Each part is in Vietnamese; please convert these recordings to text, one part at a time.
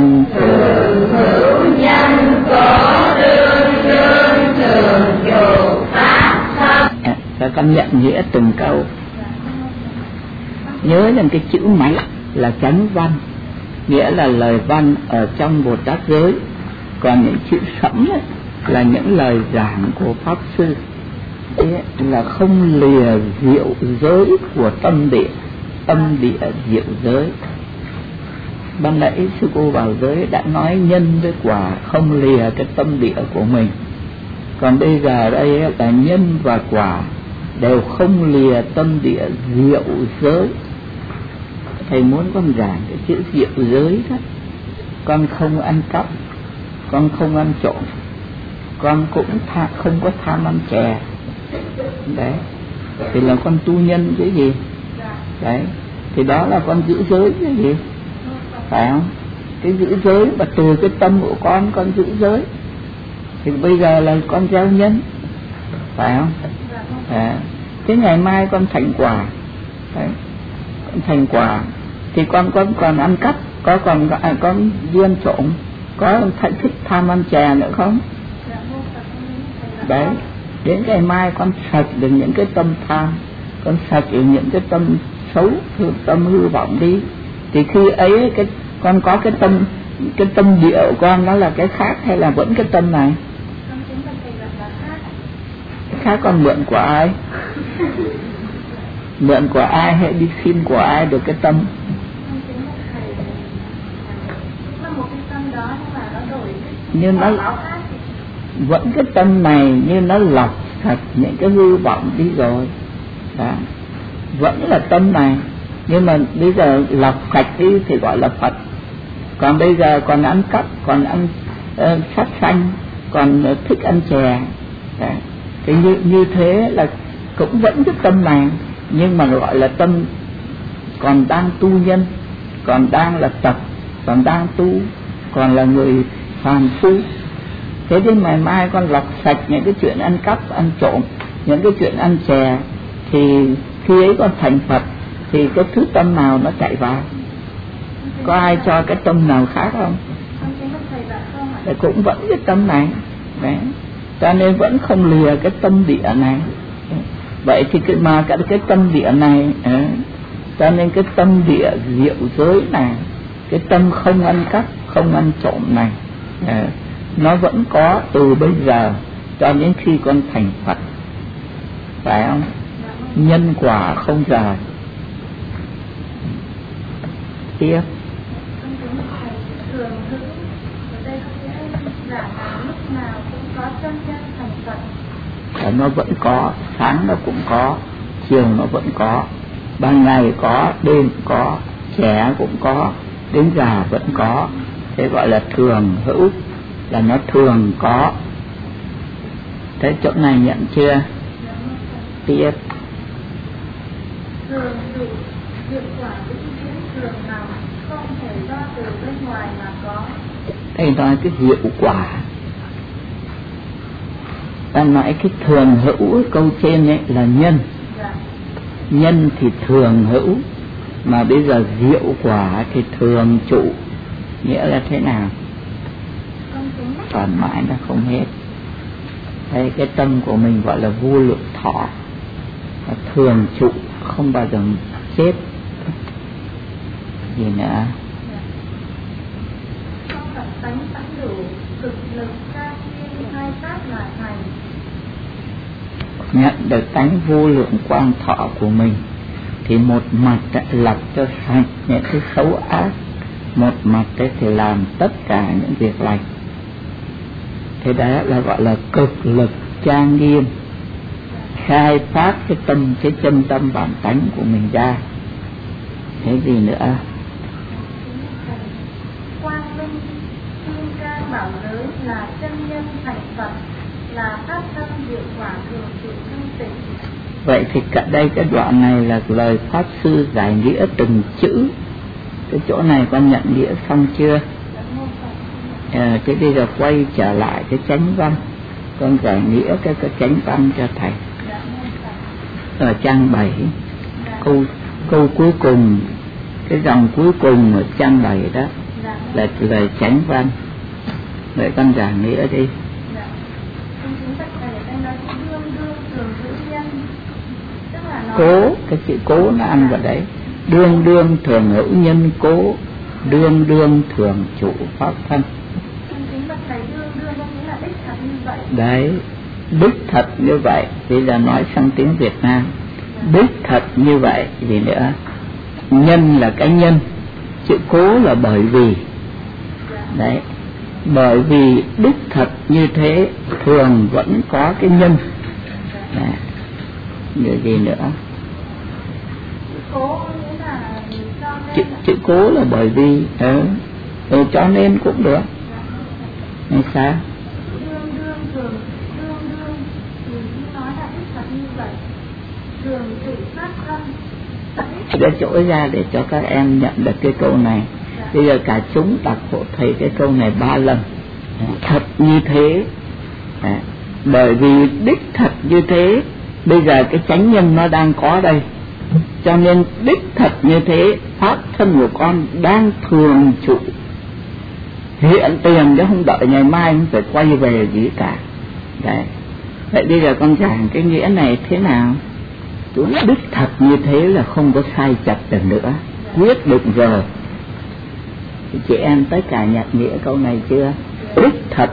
nhân thường hữu nhân có đương đương thường trụ pháp thân. Các con nhận nghĩa từng câu. Nhớ rằng cái chữ máy là chánh văn, nghĩa là lời văn ở trong Bồ Tát giới. Còn những chữ sẫm ấy là những lời giảng của Pháp Sư. Thế là không lìa diệu giới của tâm địa diệu giới. Ban nãy sư cô Bảo Giới đã nói nhân với quả không lìa cái tâm địa của mình. Còn bây giờ đây là nhân và quả đều không lìa tâm địa diệu giới. Thầy muốn con giảng cái chữ diệu giới đó. Con không ăn cắp, con không ăn trộm, con cũng không có tham ăn chè. Đấy, thì là con tu nhân cái gì? Đấy, thì đó là con giữ giới cái gì? Phải không? Cái giữ giới và từ cái tâm của con giữ giới. Thì bây giờ là con gieo nhân, phải không? Thế ngày mai con thành quả. Đấy, con thành quả thì con còn ăn cắp, con duyên trộm, có thích tham ăn chè nữa không? Đấy, đến ngày mai con sạch được những cái tâm tham, con sạch được những cái tâm xấu, tâm hư vọng đi, thì khi ấy con có cái tâm địa của con nó là cái khác hay là vẫn cái tâm này? Cái khác con mượn của ai? Mượn của ai hay đi xin của ai được cái tâm? như nó vẫn cái tâm này, như nó lọc sạch những cái hư vọng đi rồi đó. Vẫn là tâm này, nhưng mà bây giờ lọc sạch đi thì gọi là Phật. Còn bây giờ còn ăn cắp, còn ăn sát sanh, còn thích ăn chè đó. Thì như thế là cũng vẫn cái tâm này, nhưng mà gọi là tâm còn đang tu nhân, còn đang là tập, còn đang tu, còn là người phàm phu. Thế đến ngày mai con lọc sạch những cái chuyện ăn cắp, ăn trộm, những cái chuyện ăn chè, thì khi ấy con thành Phật thì cái thứ tâm nào nó chạy vào? Có ai cho cái tâm nào khác không? Thì cũng vẫn cái tâm này. Đấy, cho nên vẫn không lìa cái tâm địa này. Vậy thì cái tâm địa này, cho nên cái tâm địa diệu giới này, cái tâm không ăn cắp, không ăn trộm này, nó vẫn có từ bây giờ cho đến khi con thành Phật, phải không? Nhân quả không rời. Tiếp. Nó vẫn có, sáng nó cũng có, chiều nó vẫn có, ban ngày có, đêm có, trẻ cũng có, đến già vẫn có. Thế gọi là thường hữu, là nó thường có. Thế chỗ này nhận chưa? Tiếp. Thường hữu, hiệu quả vĩnh viễn thường nào không thể do từ bên ngoài mà có. Thầy nói cái hiệu quả, ta nói cái thường hữu câu trên ấy là nhân. Nhân thì thường hữu, mà bây giờ diệu quả thì thường trụ. Nghĩa là thế nào? Toàn mãi nó không hết. Đây, cái tâm của mình gọi là vô lượng thọ, thường trụ, không bao giờ chết. Gì nữa? Nhận được tánh vô lượng quang thọ của mình thì một mặt lập cho sạch những cái xấu ác, một mặt thì làm tất cả những việc lành. Thế đó là gọi là cực lực trang nghiêm, khai phát cái tâm, cái chân tâm bản tánh của mình ra. Thế gì nữa? Quang minh kim cang bảo giới là chân nhân thành Phật, là pháp thân diệu quả thường trụ thanh tịnh. Vậy thì cả đây cái đoạn này là lời Pháp Sư giải nghĩa từng chữ. Cái chỗ này con nhận nghĩa xong chưa? Thế bây giờ quay trở lại cái chánh văn, con giải nghĩa cái chánh văn cho thầy. Ở trang 7, câu cuối cùng, cái dòng cuối cùng ở trang 7 đó. là lời chánh văn. Vậy con giảng nghĩa đi. Cố, cái chữ cố nó ăn vào đấy. Đương đương thường hữu nhân cố, đương đương thường trụ pháp thân. Đấy, đích thật như vậy. Bây giờ nói sang tiếng Việt Nam, đích thật như vậy. Gì nữa? Nhân là cái nhân, chữ cố là bởi vì. Đấy, bởi vì đích thật như thế thường vẫn có cái nhân. Đấy. Như gì nữa? Chữ cố là bởi vì cho nên cũng được. Hay sao? Để chỗ ra để cho các em nhận được cái câu này. Bây giờ cả chúng đọc hộ thầy cái câu này 3 lần. Thật như thế. Bởi vì đích thật như thế. Bây giờ cái chánh nhân nó đang có đây, cho nên đích thật như thế pháp thân của con đang thường trụ hiện tiền, chứ không đợi ngày mai không phải quay về gì cả. Đấy. Vậy bây giờ con giảng cái nghĩa này thế nào? Đích thật như thế là không có sai chặt được nữa, quyết định rồi. Thì chị em tất cả nhận nghĩa câu này chưa? Đích thật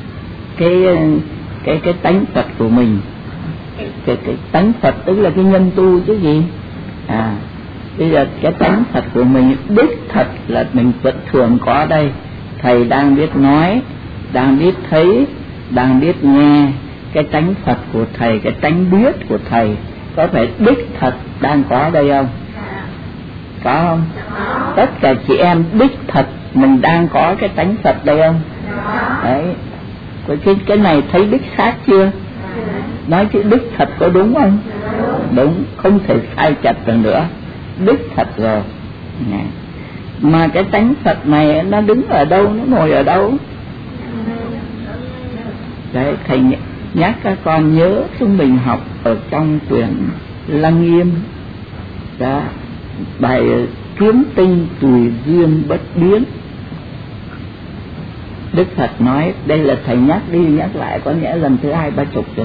cái tánh Phật của mình, cái tánh Phật tức là cái nhân tu chứ gì. Bây giờ cái tánh Phật của mình đích thật là mình vẫn thường có đây. Thầy đang biết nói, đang biết thấy, đang biết nghe. Cái tánh Phật của thầy, cái tánh biết của thầy có phải đích thật đang có đây không? Có không? Tất cả chị em đích thật mình đang có cái tánh Phật đây không? Đấy. Cái này thấy đích xác chưa? Nói chữ đích thật có đúng không? Đúng, không thể sai chặt được nữa. Đích thật rồi. Mà cái tánh Phật này nó đứng ở đâu, nó ngồi ở đâu? Đấy, thầy nhắc các con nhớ chúng mình học ở trong quyển Lăng Nghiêm đó, bài kiếm tinh tùy duyên bất biến. Đức Phật nói, đây là thầy nhắc đi nhắc lại có nghĩa lần thứ 2-30 rồi.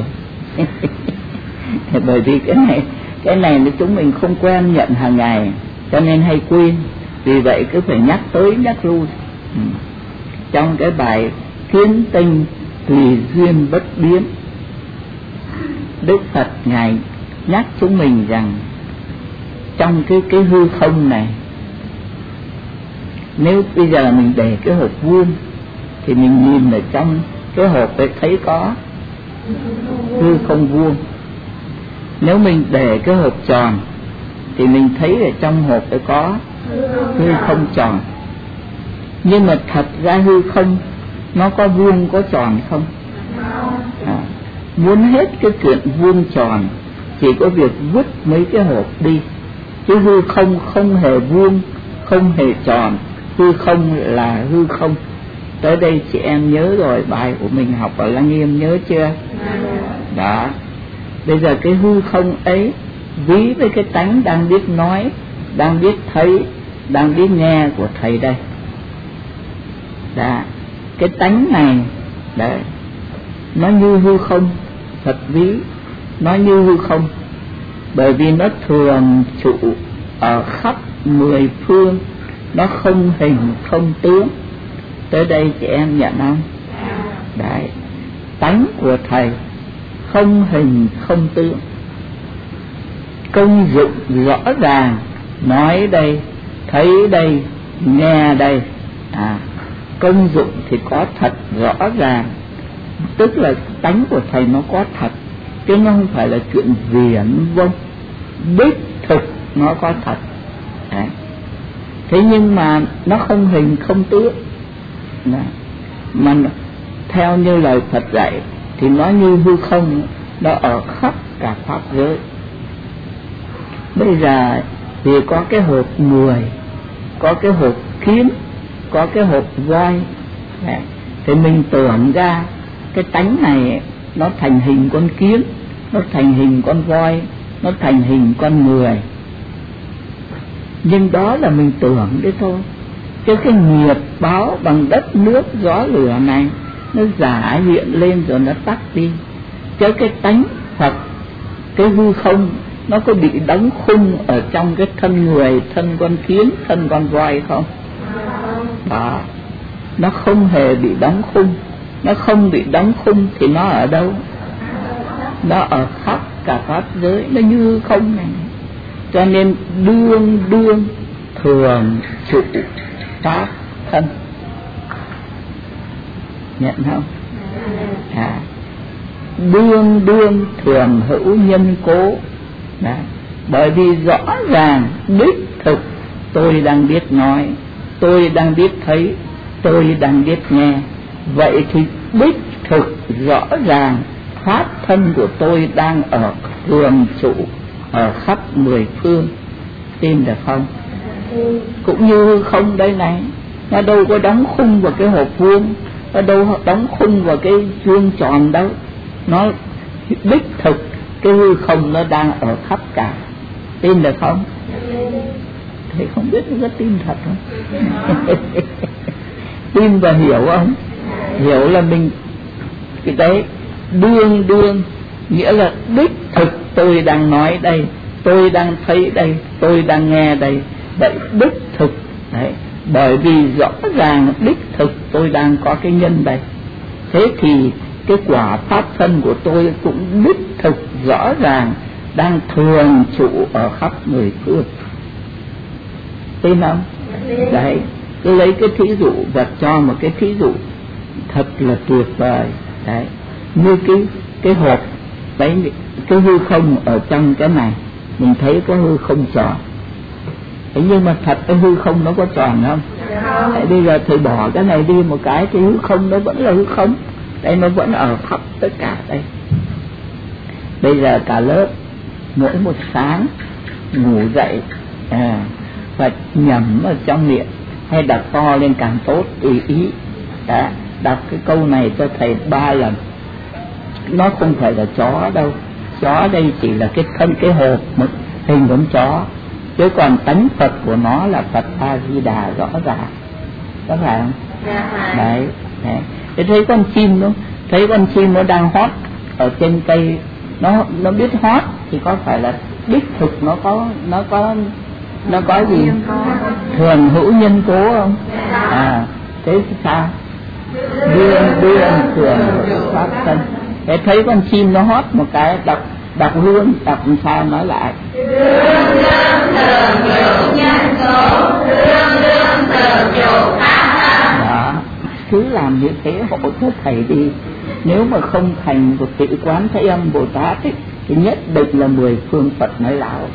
Bởi vì cái này là chúng mình không quen nhận hàng ngày, cho nên hay quên. Vì vậy cứ phải nhắc tới nhắc lui. Trong cái bài kiếm tinh tùy duyên bất biến, Đức Phật Ngài nhắc chúng mình rằng trong cái hư không này, nếu bây giờ mình để cái hộp vuông thì mình nhìn ở trong cái hộp để thấy có hư không vuông. Nếu mình để cái hộp tròn thì mình thấy ở trong hộp để có hư không tròn. Nhưng mà thật ra hư không nó có vuông có tròn không? Muốn hết cái chuyện vuông tròn chỉ có việc vứt mấy cái hộp đi, chứ hư không không hề vuông, không hề tròn. Hư không là hư không. Tới đây chị em nhớ rồi, bài của mình học ở Lăng Nghiêm nhớ chưa? Đó. Bây giờ cái hư không ấy ví với cái tánh đang biết nói, đang biết thấy, đang biết nghe của thầy đây. Đó. Cái tánh này đấy, nó như hư không. Phật ví nó như hư không, bởi vì nó thường trụ ở khắp 10 phương, nó không hình không tướng. Tới đây chị em nhận không? Đấy, tánh của thầy không hình không tướng, công dụng rõ ràng, nói đây, thấy đây, nghe đây. Công dụng thì có thật rõ ràng, tức là tánh của thầy nó có thật, chứ nó không phải là chuyện viển vông. Đích thực nó có thật. Đấy. Thế nhưng mà nó không hình không tướng. Mà theo như lời Phật dạy thì nó như hư không, nó ở khắp cả pháp giới. Bây giờ thì có cái hộp người, có cái hộp kiến, có cái hộp voi. Thì mình tưởng ra cái tánh này nó thành hình con kiến, nó thành hình con voi, nó thành hình con người. Nhưng đó là mình tưởng đấy thôi. Chứ cái nghiệp báo bằng đất nước gió lửa này nó giả hiện lên rồi nó tắt đi. Chứ cái tánh Phật, cái hư không, nó có bị đóng khung ở trong cái thân người, thân con kiến, thân con voi không? Đó, nó không hề bị đóng khung. Nó không bị đóng khung thì nó ở đâu? Nó ở khắp cả pháp giới, nó như không này. Cho nên đương đương thường trụ pháp thân, nhận không? Đương đương thường hữu nhân cố. Đó. Bởi vì rõ ràng đích thực tôi đang biết nói, tôi đang biết thấy, tôi đang biết nghe. Vậy thì đích thực rõ ràng pháp thân của tôi đang ở thường trụ ở khắp mười phương. Tin được không? Cũng như không đây này, nó đâu có đóng khung vào cái hộp vuông, nó đâu đóng khung vào cái vuông tròn đâu. Nó đích thực cái hư không nó đang ở khắp cả. Tin được không? Thầy không biết nó có tin thật không? Tin và hiểu không? Hiểu là mình cái đấy đương đương nghĩa là đích thực tôi đang nói đây, tôi đang thấy đây, tôi đang nghe đây. Vậy đích thực đấy, bởi vì rõ ràng đích thực tôi đang có cái nhân đây. Thế thì cái quả pháp thân của tôi cũng đích thực rõ ràng đang thường trụ ở khắp mười phương. Tin không? Đấy, cứ lấy cái thí dụ và cho một cái thí dụ thật là tuyệt vời. Đấy, như cái hộp đấy, cái hư không ở trong cái này, mình thấy có hư không tròn. Thế nhưng mà thật cái hư không nó có tròn không? Đấy, bây giờ thầy bỏ cái này đi một cái thì hư không nó vẫn là hư không. Đây nó vẫn ở khắp tất cả đây. Bây giờ cả lớp mỗi một sáng ngủ dậy và nhẩm ở trong miệng hay đọc to lên càng tốt, tùy ý. Đã đọc cái câu này cho thầy 3 lần. Nó không phải là chó đâu, chó đây chỉ là cái thân cái hộp một hình con chó, chứ còn tánh Phật của nó là Phật A Di Đà rõ ràng. Có phải không? Đấy, đấy. Thế thấy con chim đó, thấy con chim nó đang hót ở trên cây, nó biết hót thì có phải là đích thực nó có gì thường hữu nhân cố không? Thế sao? Đương thường pháp thân. Thế thấy con chim nó hót một cái, đọc luôn, đọc sao nói lại. Đương thường hữu nhân cố, đương thường trụ pháp thân. Đó, cứ làm như thế hộ cho thầy đi. Nếu mà không thành một tự quán Thế Âm Bồ Tát ấy, thì nhất định là 10 phương Phật nói lão.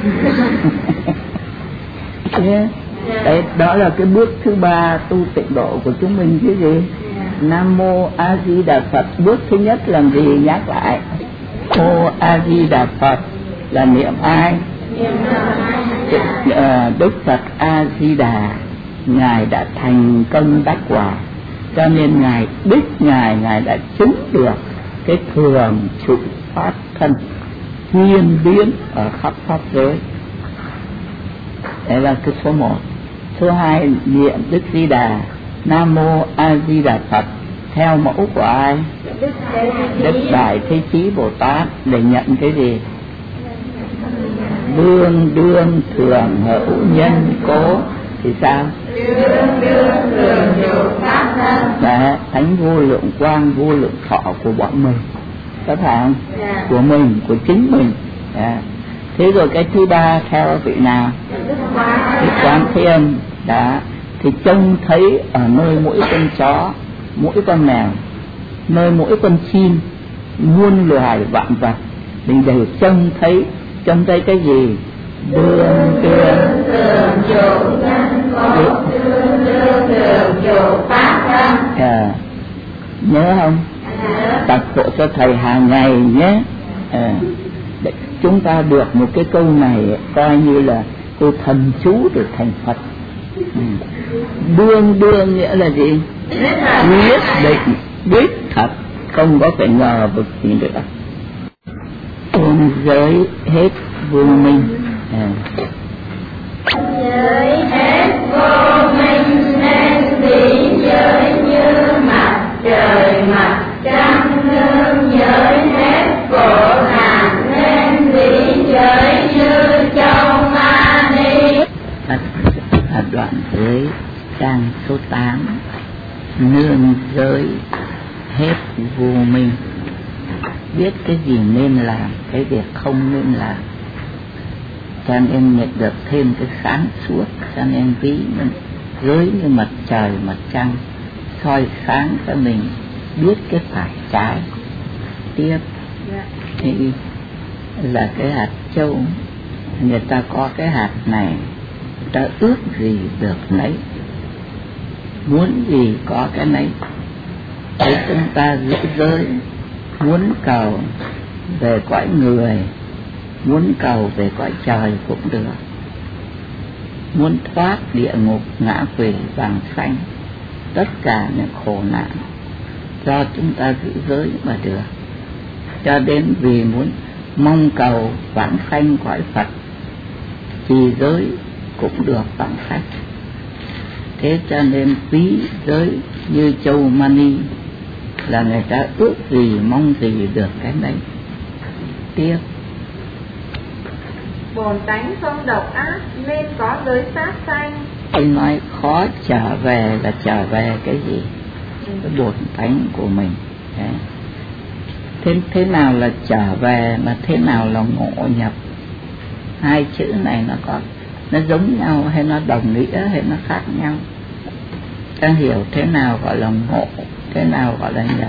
Đấy, đó là cái bước thứ 3 tu tịnh độ của chúng mình chứ gì. Nam Mô A Di Đà Phật. Bước thứ nhất làm gì? Nhắc lại. Mô A Di Đà Phật là niệm ai? Đức Phật A Di Đà, Ngài đã thành công đắc quả, cho nên Ngài đích Ngài đã chứng được cái thường trụ pháp thân thiên biến ở khắp pháp giới. Đấy là cái số 1. Số 2 niệm Đức Di Đà, Nam Mô A Di Đà Phật theo mẫu của ai? Đức Đại Thế Chí Bồ Tát. Để nhận cái gì? Đương thường hữu nhân cố thì sao? Đương trụ pháp thân. Đấy, thánh vô lượng quang vô lượng thọ của bọn mình, có phải không? Của mình, của chính mình. Thế rồi cái thứ 3 theo vị nào? Đức Quán Thế Âm. Đã thì trông thấy ở nơi mỗi con chó, mỗi con mèo, nơi mỗi con chim, muôn loài vạn vật, mình đều trông thấy cái gì? Đương thường trụ nhân cố, đương trụ pháp thân. Nhớ không? Tập hộ cho thầy hàng ngày nhé. Để chúng ta được một cái câu này coi như là câu thần chú để thành Phật. Đương nghĩa là gì? Nhất định, đích thật, không có phải ngờ vực gì nữa. Ôn giới hết vô minh. Giới hết vô minh. bạn dưới trang số 8, nương giới hết vô minh, biết cái gì nên làm, cái việc không nên làm, cho nên nhận được thêm cái sáng suốt. Cho nên ví giới như mặt trời mặt trăng soi sáng cho mình biết cái phải trái. Tiếp thì là cái hạt châu, người ta có cái hạt này, người ta ước gì được nấy, muốn gì có cái nấy. Thế chúng ta giữ giới, muốn cầu về cõi người, muốn cầu về cõi trời cũng được, muốn thoát địa ngục ngã quỷ vàng xanh, tất cả những khổ nạn do chúng ta giữ giới mà được. Cho đến vì muốn mong cầu vãng sanh cõi Phật, trì giới cũng được vãng sanh. Thế cho nên ví giới như châu mani, là người ta ước gì mong gì được cái đấy. Tiếp, bổn tánh không độc ác nên có giới sát sanh. anh nói khó trở về là trở về cái gì? Cái bổn tánh của mình. Thế nào là trở về mà thế nào là ngộ nhập? Hai chữ này nó giống nhau hay nó đồng nghĩa hay nó khác nhau? Ta hiểu thế nào gọi là ngộ, thế nào gọi là nhập.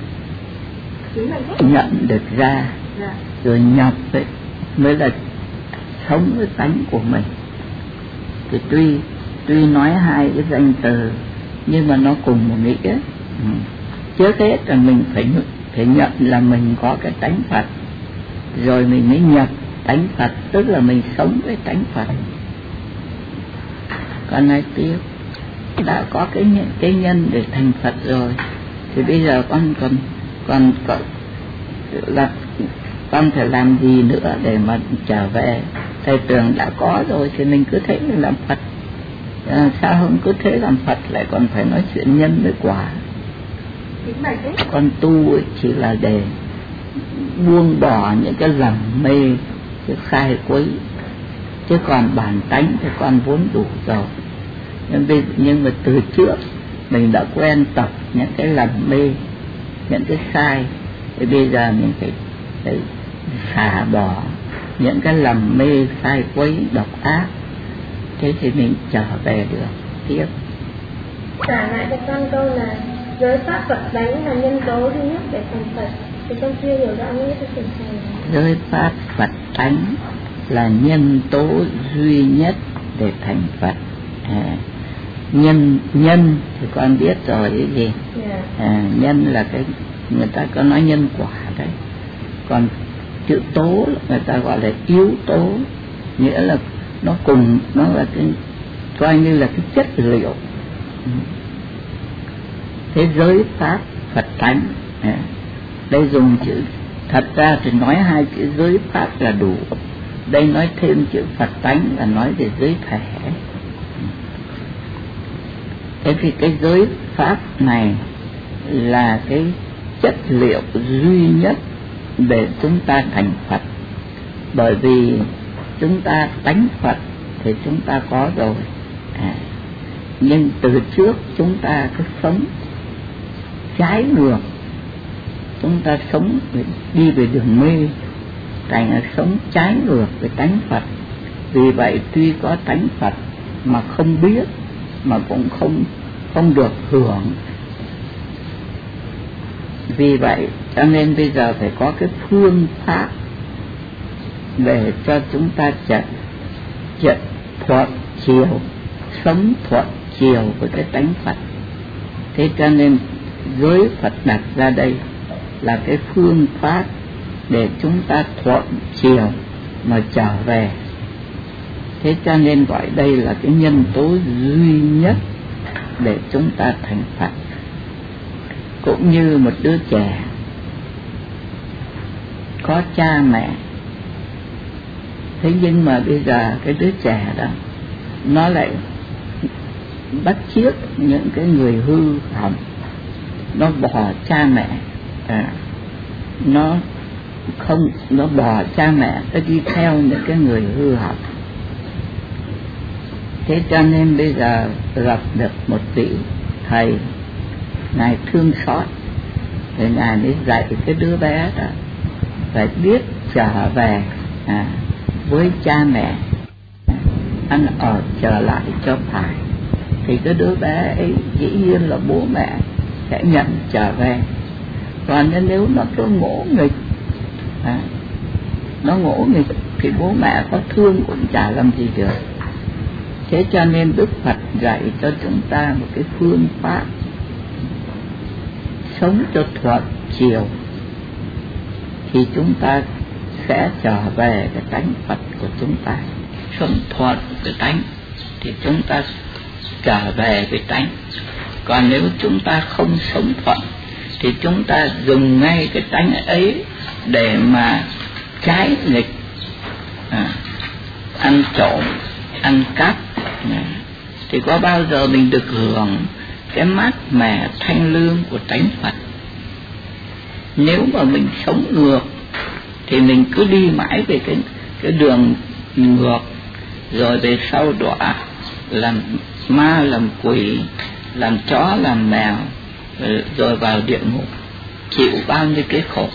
Nhận được ra rồi nhập ấy, mới là sống với tánh của mình. Thì tuy nói hai cái danh từ nhưng mà nó cùng một nghĩa. Trước hết là mình phải nhận là mình có cái tánh Phật, rồi mình mới nhập tánh Phật, tức là mình sống với tánh Phật. Còn nói tiếp, đã có cái nhân để thành Phật rồi, thì bây giờ con phải làm gì nữa để mà trở về? Thầy tưởng đã có rồi thì mình cứ thế là làm Phật. Sao không cứ thế làm Phật lại còn phải nói chuyện nhân với quả? Con tu chỉ là để buông bỏ những cái lầm mê, cái sai quấy, chứ còn bản tánh thì con vốn đủ rồi. Nhưng mà từ trước mình đã quen tập những cái lầm mê, những cái sai, thì bây giờ mình phải xả bỏ những cái lầm mê sai quấy độc ác, thế thì mình trở về được. Tiếp, trả lại cho con câu là giới pháp Phật tánh là nhân tố duy nhất để thành Phật, thì con chưa hiểu rõ nghĩa cho thầy. Giới pháp Phật tánh là nhân tố duy nhất để thành Phật. Nhân thì con biết rồi cái gì. Nhân là cái người ta có nói nhân quả đấy. Còn chữ tố người ta gọi là yếu tố, nghĩa là nó là cái coi như là cái chất liệu. Thế giới pháp Phật tánh, đây dùng chữ, thật ra thì nói hai chữ giới pháp là đủ, đây nói thêm chữ Phật tánh là nói về giới thể. Thế thì cái giới pháp này là cái chất liệu duy nhất để chúng ta thành Phật. Bởi vì chúng ta tánh Phật thì chúng ta có rồi, nhưng từ trước chúng ta cứ sống trái ngược, chúng ta sống đi về đường mê, thành là sống trái ngược với tánh Phật. Vì vậy tuy có tánh Phật mà không biết, mà cũng không được hưởng. Vì vậy cho nên bây giờ phải có cái phương pháp để cho chúng ta thuận chiều, sống thuận chiều với cái tánh Phật. Thế cho nên giới Phật đặt ra đây là cái phương pháp để chúng ta thuận chiều mà trở về. Thế cho nên gọi đây là cái nhân tố duy nhất để chúng ta thành Phật. Cũng như một đứa trẻ có cha mẹ, thế nhưng mà bây giờ cái đứa trẻ đó nó lại bắt chước những cái người hư hỏng, nó bỏ cha mẹ, nó bỏ cha mẹ, nó đi theo những cái người hư hỏng. Thế cho nên bây giờ gặp được một vị thầy, ngài thương xót, thì ngài mới dạy cái đứa bé đó phải biết trở về với cha mẹ, ăn ở trở lại cho phải, thì cái đứa bé ấy dĩ nhiên là bố mẹ sẽ nhận trở về. Còn nếu nó cứ ngỗ nghịch, nó ngỗ nghịch thì bố mẹ có thương cũng chả làm gì được. Thế cho nên Đức Phật dạy cho chúng ta một cái phương pháp sống cho thuận chiều, thì chúng ta sẽ trở về cái tánh Phật của chúng ta. Sống thuận cái tánh thì chúng ta trở về cái tánh. Còn nếu chúng ta không sống thuận thì chúng ta dùng ngay cái tánh ấy để mà trái nghịch, ăn trộm, ăn cắp, thì có bao giờ mình được hưởng cái mát mẻ thanh lương của tánh Phật. Nếu mà mình sống ngược thì mình cứ đi mãi về cái đường ngược, rồi về sau đọa làm ma làm quỷ, làm chó làm mèo, rồi vào địa ngục chịu bao nhiêu cái khổ.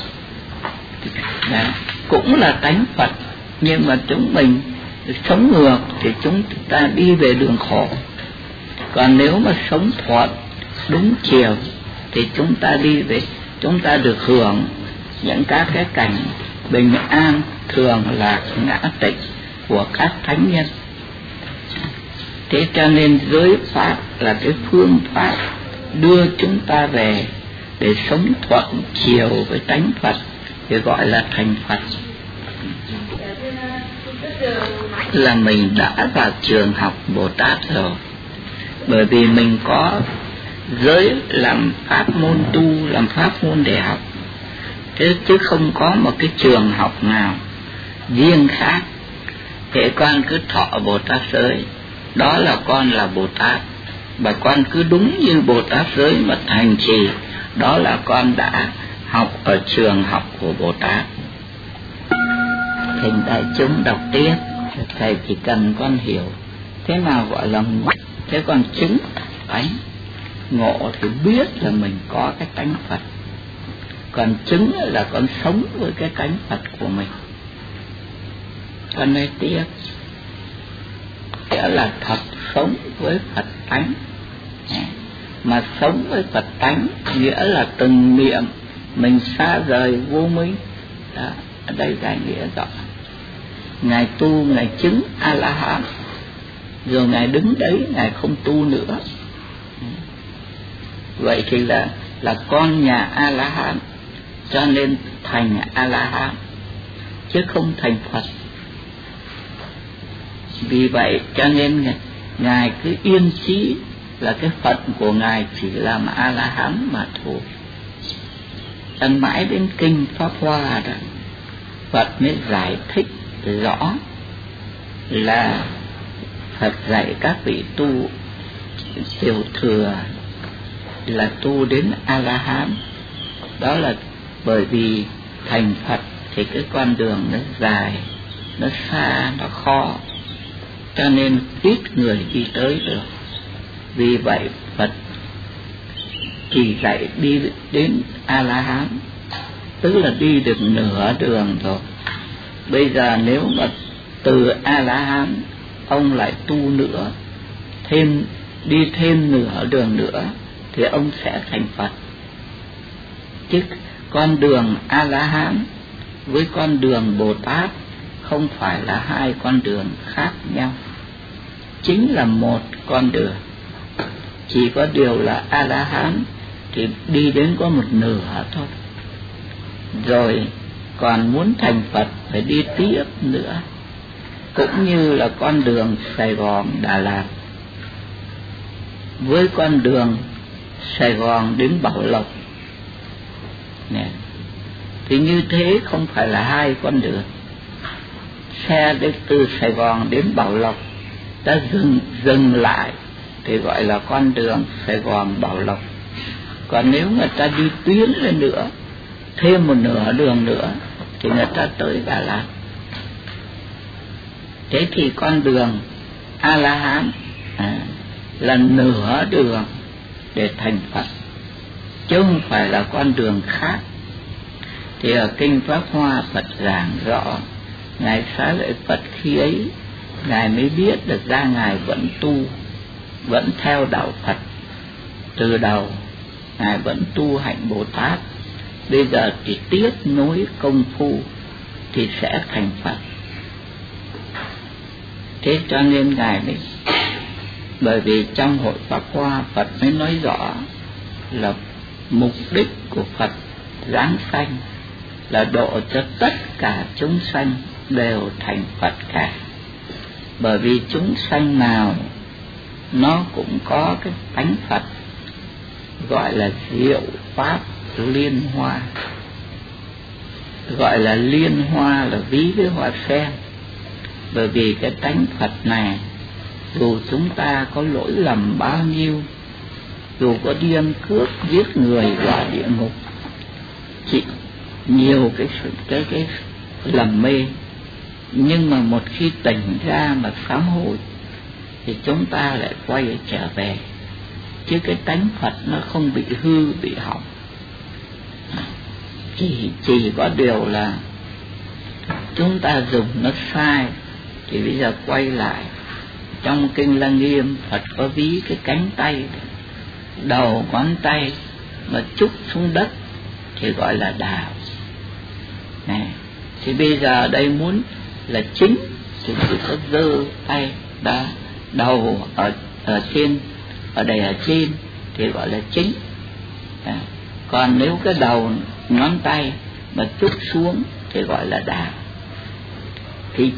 Cũng là tánh Phật, nhưng mà chúng mình sống ngược thì chúng ta đi về đường khổ. Còn nếu mà sống thuận đúng chiều thì chúng ta đi về, chúng ta được hưởng những các cái cảnh bình an, thường lạc, ngã tịnh của các thánh nhân. Thế cho nên giới pháp là cái phương pháp đưa chúng ta về để sống thuận chiều với tánh Phật, thì gọi là thành Phật. Là mình đã vào trường học Bồ Tát rồi, bởi vì mình có giới làm pháp môn tu, làm pháp môn để học, thế chứ không có một cái trường học nào riêng khác. Thế con cứ thọ Bồ Tát giới, đó là con là Bồ Tát, và con cứ đúng như Bồ Tát giới mà thành trì, đó là con đã học ở trường học của Bồ Tát. Thỉnh đại chúng đọc tiếp, thầy chỉ cần con hiểu thế nào gọi là ngộ. Thế còn chứng tánh ngộ thì biết là mình có cái tánh Phật, còn chứng là con sống với cái tánh Phật của mình. Con nói tiếp, nghĩa là thật sống với Phật tánh. Mà sống với Phật tánh nghĩa là từng niệm mình xa rời vô minh. Đó, ở đây giải nghĩa rõ. Ngài tu, Ngài chứng A-la-hán, rồi Ngài đứng đấy, Ngài không tu nữa. Vậy thì là con nhà A-la-hán, cho nên thành A-la-hán, chứ không thành Phật. Vì vậy cho nên Ngài cứ yên chí là cái phận của Ngài chỉ làm A-la-hán mà thôi. Ăn mãi đến kinh Pháp Hoa đó, Phật mới giải thích rõ là Phật dạy các vị tu tiểu thừa là tu đến A-la-hán. Đó là bởi vì thành Phật thì cái con đường nó dài, nó xa, nó khó, cho nên ít người đi tới được. Vì vậy Phật chỉ dạy đi đến A-la-hán, tức là đi được nửa đường rồi. Bây giờ nếu mà từ A-la-hán ông lại tu nữa, đi thêm nửa đường nữa thì ông sẽ thành Phật. Chứ con đường A-la-hán với con đường Bồ Tát không phải là hai con đường khác nhau, chính là một con đường. Chỉ có điều là A-la-hán thì đi đến có một nửa thôi, rồi còn muốn thành Phật phải đi tiếp nữa. Cũng như là con đường Sài Gòn Đà Lạt với con đường Sài Gòn đến Bảo Lộc nè, thì như thế không phải là hai con đường. Xe đi từ Sài Gòn đến Bảo Lộc đã dừng lại thì gọi là con đường Sài Gòn Bảo Lộc. Còn nếu người ta đi tuyến lên nữa, thêm một nửa đường nữa thì người ta tới Đà Lạt. Thế thì con đường A-la-hán là nửa đường để thành Phật, chứ không phải là con đường khác. Thì ở kinh Pháp Hoa Phật giảng rõ, ngài Xá Lợi Phất khi ấy ngài mới biết được ra ngài vẫn tu, vẫn theo đạo Phật. Từ đầu ngài vẫn tu hạnh Bồ Tát, bây giờ chỉ tiếp nối công phu thì sẽ thành Phật. Thế cho nên ngài mới, bởi vì trong hội Pháp Hoa Phật mới nói rõ là mục đích của Phật giáng sanh là độ cho tất cả chúng sanh đều thành Phật cả. Bởi vì chúng sanh nào nó cũng có cái tánh Phật, gọi là diệu pháp liên hoa. Gọi là liên hoa là ví với hoa sen. Bởi vì cái tánh Phật này, dù chúng ta có lỗi lầm bao nhiêu, dù có đi ăn cướp giết người vào địa ngục, chỉ nhiều cái lầm mê, nhưng mà một khi tỉnh ra mà sám hối thì chúng ta lại quay trở về, chứ cái tánh Phật nó không bị hư, bị hỏng. Chỉ có điều là chúng ta dùng nó sai. Thì bây giờ quay lại trong kinh Lăng Nghiêm, Phật có ví cái cánh tay, đầu ngón tay mà chúc xuống đất thì gọi là đạo này. Thì bây giờ đây muốn là chính thì chỉ có giơ tay đã, đầu ở trên, ở đây ở trên thì gọi là chính. Còn nếu cái đầu ngón tay mà chúc xuống thì gọi là đạo. Thì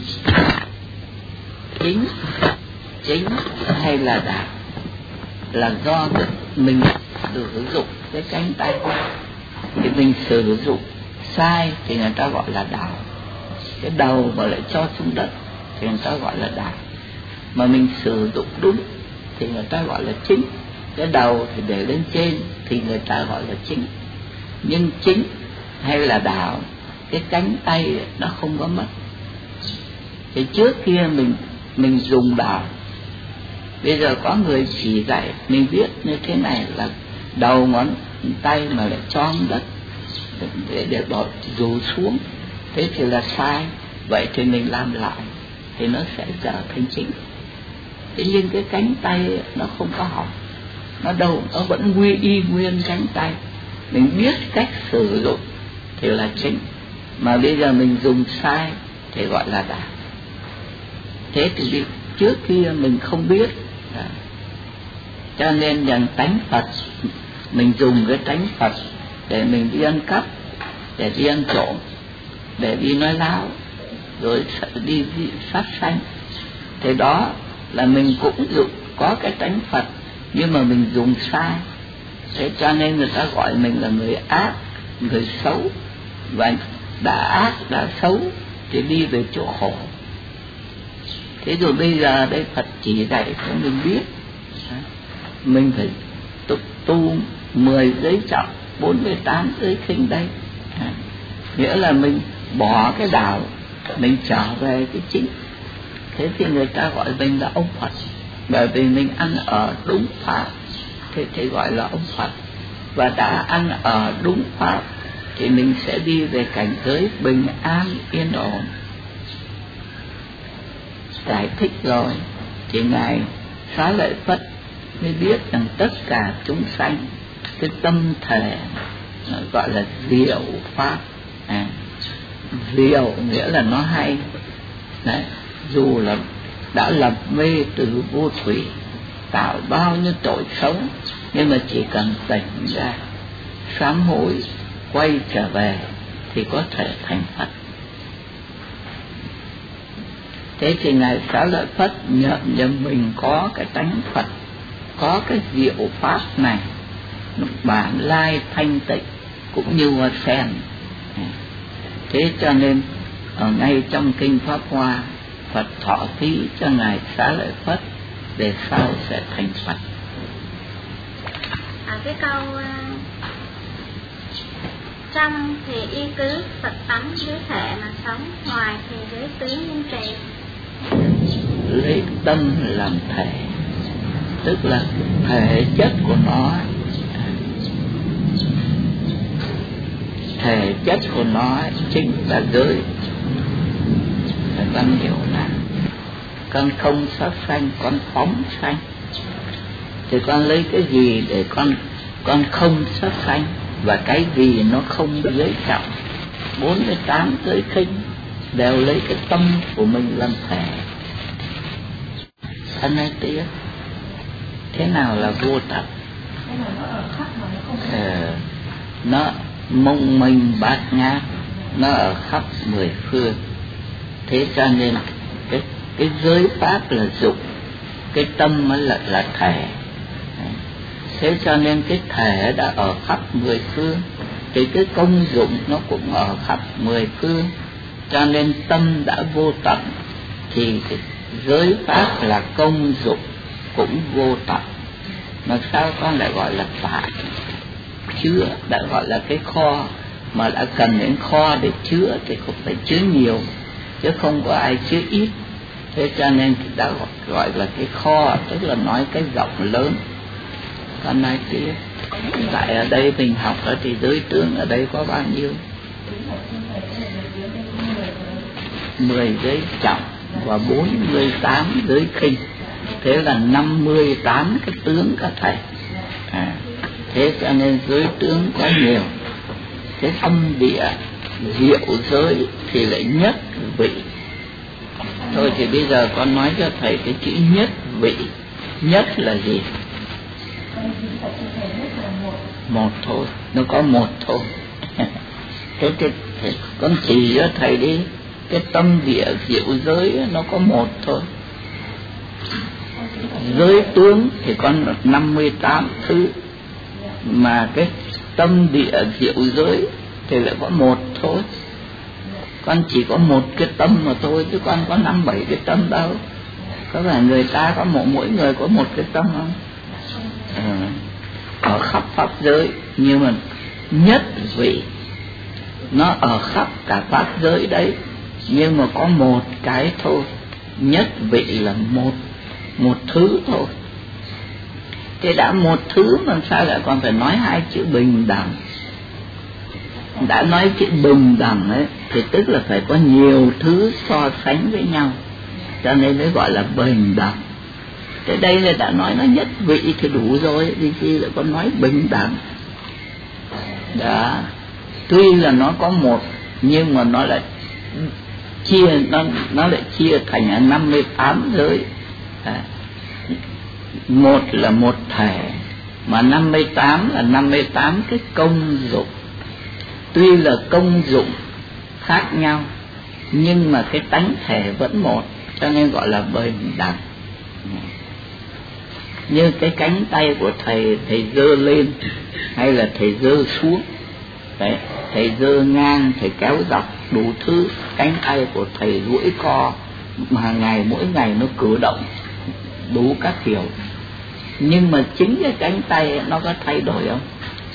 chính hay là đạo là do mình sử dụng cái cánh tay, thì mình sử dụng sai thì người ta gọi là đạo. Cái đầu mà lại cho xuống đất thì người ta gọi là đạo. Mà mình sử dụng đúng thì người ta gọi là chính. Cái đầu thì để lên trên thì người ta gọi là chính. Nhưng chính hay là đạo, cái cánh tay nó không có mất. Thì trước kia mình dùng đạo, bây giờ có người chỉ dạy mình biết như thế này là đầu ngón tay mà lại cho đất để bỏ dù xuống, thế thì là sai. Vậy thì mình làm lại thì nó sẽ trở thành chính. Thế nhưng cái cánh tay nó không có hỏng, nó đâu, nó vẫn nguyên cánh tay. Mình biết cách sử dụng thì là chính. Mà bây giờ mình dùng sai thì gọi là đạo. Thế thì trước kia mình không biết, cho nên rằng tánh Phật, mình dùng cái tánh Phật để mình đi ăn cắp, để đi ăn trộm, để đi nói láo, rồi đi sát sanh. Thế đó là mình cũng dùng có cái tánh Phật, nhưng mà mình dùng sai. Thế cho nên người ta gọi mình là người ác, người xấu. Và đã ác, đã xấu thì đi về chỗ khổ. Thế rồi bây giờ đây Phật chỉ dạy cho mình biết, mình phải tu 10 giới trọng, 48 giới khinh đây. Nghĩa là mình bỏ cái đạo, mình trở về cái chính. Thế thì người ta gọi mình là ông Phật. Bởi vì mình ăn ở đúng pháp thì gọi là ông Phật. Và đã ăn ở đúng pháp thì mình sẽ đi về cảnh giới bình an yên ổn. Giải thích rồi thì ngài Xá Lợi Phất mới biết rằng tất cả chúng sanh cái tâm thể gọi là diệu pháp. Diệu nghĩa là nó hay. Đấy, dù là đã lập mê từ vô thủy, tạo bao nhiêu tội xấu, nhưng mà chỉ cần tỉnh ra, sám hối, quay trở về thì có thể thành Phật. Thế thì ngài Xá Lợi Phất nhận rằng mình có cái tánh Phật, có cái diệu pháp này, bản lai thanh tịnh cũng như hoa sen. Thế cho nên ở ngay trong kinh Pháp Hoa, Phật thọ thí cho ngài Xá Lợi Phất để sau sẽ thành Phật. Cái câu trong thì y cứ Phật tánh dưới thể mà sống, ngoài thì giới tướng nhân trì. lấy tâm làm thể, tức là thể chất của nó. Thể chất của nó chính là giới. Con hiểu là con không sát sanh, con phóng sanh. Thì con lấy cái gì để con không sát sanh, và cái gì nó không giới trọng? 48 giới khinh đều lấy cái tâm của mình làm thể. Thân hay tiếc, thế nào là vô tận? Nó mông mình bát ngát, nó ở khắp mười phương. Thế cho nên cái giới pháp là dục, cái tâm mới là thể. Thế cho nên cái thể đã ở khắp mười phương, thì cái công dụng nó cũng ở khắp mười phương. Cho nên tâm đã vô tận, thì cái giới pháp là công dụng cũng vô tận. Mà sao con lại gọi là pháp? Chứa, đã gọi là cái kho, mà đã cần đến kho để chứa thì cũng phải chứa nhiều, chứ không có ai chứa ít. Thế cho nên đã gọi là cái kho, tức là nói cái rộng lớn. Con nói tiếp, tại ở đây mình học thì giới tướng ở đây có bao nhiêu? 10 giới trọng và 48 giới khinh. Thế là 58 cái tướng cả thầy. Thế cho nên giới tướng có nhiều. Thế âm địa diệu giới thì lại nhất vị. Thôi thì bây giờ con nói cho thầy cái chữ nhất vị. Nhất là gì? Một thôi, nó có một thôi. Thế con chỉ cho thầy đi, cái tâm địa diệu giới nó có một thôi. Giới tướng thì con 58 thứ, mà cái tâm địa diệu giới thì lại có một thôi. Con chỉ có một cái tâm mà thôi, chứ con có 5-7 cái tâm đâu. Có phải người ta có mỗi người có một cái tâm không? Ở khắp pháp giới, nhưng mà nhất vị nó ở khắp cả pháp giới đấy, nhưng mà có một cái thôi. Nhất vị là một thứ thôi. Thế đã một thứ mà sao lại còn phải nói hai chữ bình đẳng? Đã nói chữ bình đẳng ấy thì tức là phải có nhiều thứ so sánh với nhau, cho nên mới gọi là bình đẳng. Thế đây là đã nói nó nhất vị thì đủ rồi, vì chi lại còn nói bình đẳng? Đó, tuy là nó có một, nhưng mà nó lại chia, nó lại chia thành 58 giới. Một là một thể, mà 58 là 58 cái công dụng. Tuy là công dụng khác nhau, nhưng mà cái tánh thể vẫn một, cho nên gọi là bình đẳng. Như cái cánh tay của thầy giơ lên hay là thầy giơ xuống đấy, thầy giơ ngang, thầy kéo dọc, đủ thứ. Cánh tay của thầy duỗi co, mà hàng ngày mỗi ngày nó cử động đủ các kiểu. Nhưng mà chính cái cánh tay nó có thay đổi không?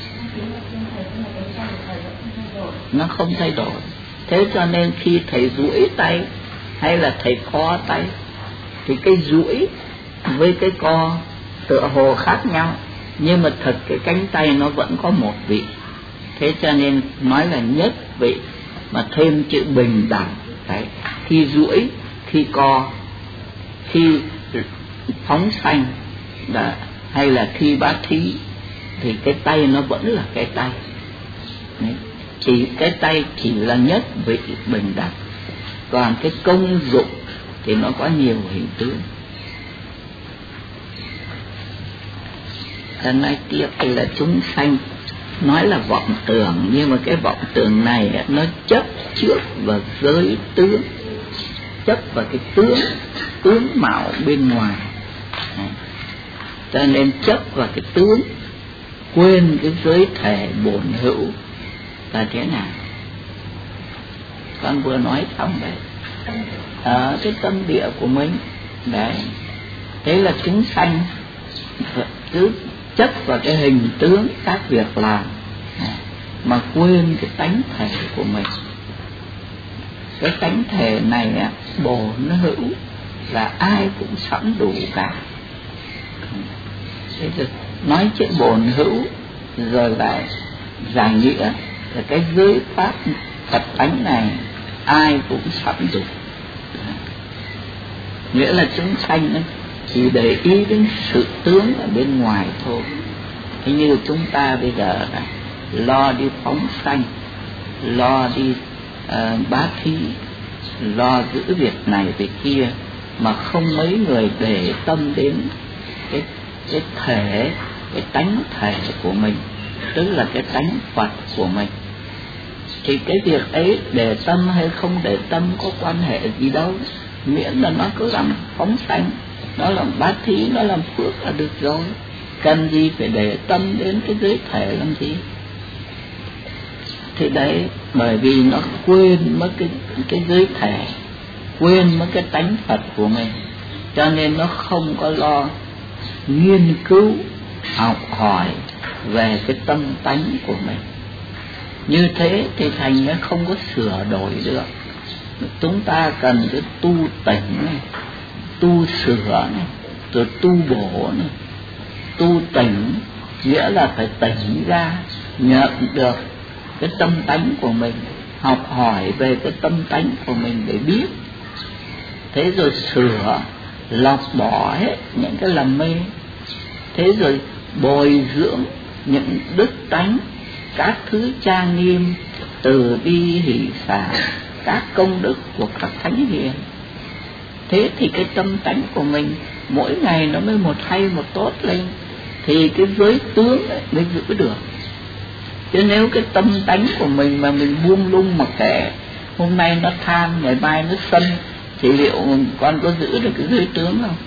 Nó không thay đổi. Thế cho nên khi thầy duỗi tay hay là thầy co tay, thì cái duỗi với cái co tựa hồ khác nhau, nhưng mà thật cái cánh tay nó vẫn có một vị. Thế cho nên nói là nhất vị, mà thêm chữ bình đẳng. Đấy, khi duỗi, khi co, khi phóng sanh hay là khi bá thí, thì cái tay nó vẫn là cái tay. Đấy, chỉ cái tay chỉ là nhất vị bình đẳng. Còn cái công dụng thì nó có nhiều hình tướng. Cái nói tiếp là chúng sanh, nói là vọng tưởng, nhưng mà cái vọng tưởng này nó chấp trước vào giới tướng, chấp vào cái tướng mạo bên ngoài. Cho nên chấp vào cái tướng, quên cái giới thể bổn hữu là thế nào? Con vừa nói xong đấy, cái tâm địa của mình đấy. Thế là chúng sanh cứ chấp vào cái hình tướng các việc làm, mà quên cái tánh thể của mình. Cái tánh thể này bổn hữu, là ai cũng sẵn đủ cả. Thế rồi nói chuyện bổn hữu rồi lại giải nghĩa là cái giới pháp Phật tánh này ai cũng sẵn đủ. Nghĩa là chúng sanh chỉ để ý đến sự tướng ở bên ngoài thôi. Thế như chúng ta bây giờ là lo đi phóng sanh, lo đi bá thí, lo giữ việc này việc kia, mà không mấy người để tâm đến cái thể, cái tánh thể của mình, tức là cái tánh Phật của mình. Thì cái việc ấy để tâm hay không để tâm có quan hệ gì đâu, miễn là nó cứ làm phóng sanh, nó làm bá thí, nó làm phước là được rồi. Cần gì phải để tâm đến cái giới thể làm gì? Thì đấy, bởi vì nó quên mất cái giới thể, quên mất cái tánh Phật của mình, cho nên nó không có lo nghiên cứu học hỏi về cái tâm tánh của mình. Như thế thì thành nó không có sửa đổi được. Chúng ta cần cái tu tỉnh này, tu sửa này, rồi tu bổ này. Tu tỉnh nghĩa là phải tỉnh ra, nhận được cái tâm tánh của mình, học hỏi về cái tâm tánh của mình để biết. Thế rồi sửa, lọc bỏ hết những cái lầm mê. Thế rồi bồi dưỡng những đức tánh, các thứ trang nghiêm, từ bi hỷ xả, các công đức của các thánh hiền. Thế thì cái tâm tánh của mình mỗi ngày nó mới một hay một tốt lên, thì cái giới tướng ấy mới giữ được. Chứ nếu cái tâm tánh của mình mà mình buông lung mặc kệ, hôm nay nó tham, ngày mai nó sân, thì liệu con có giữ được cái giới tướng không?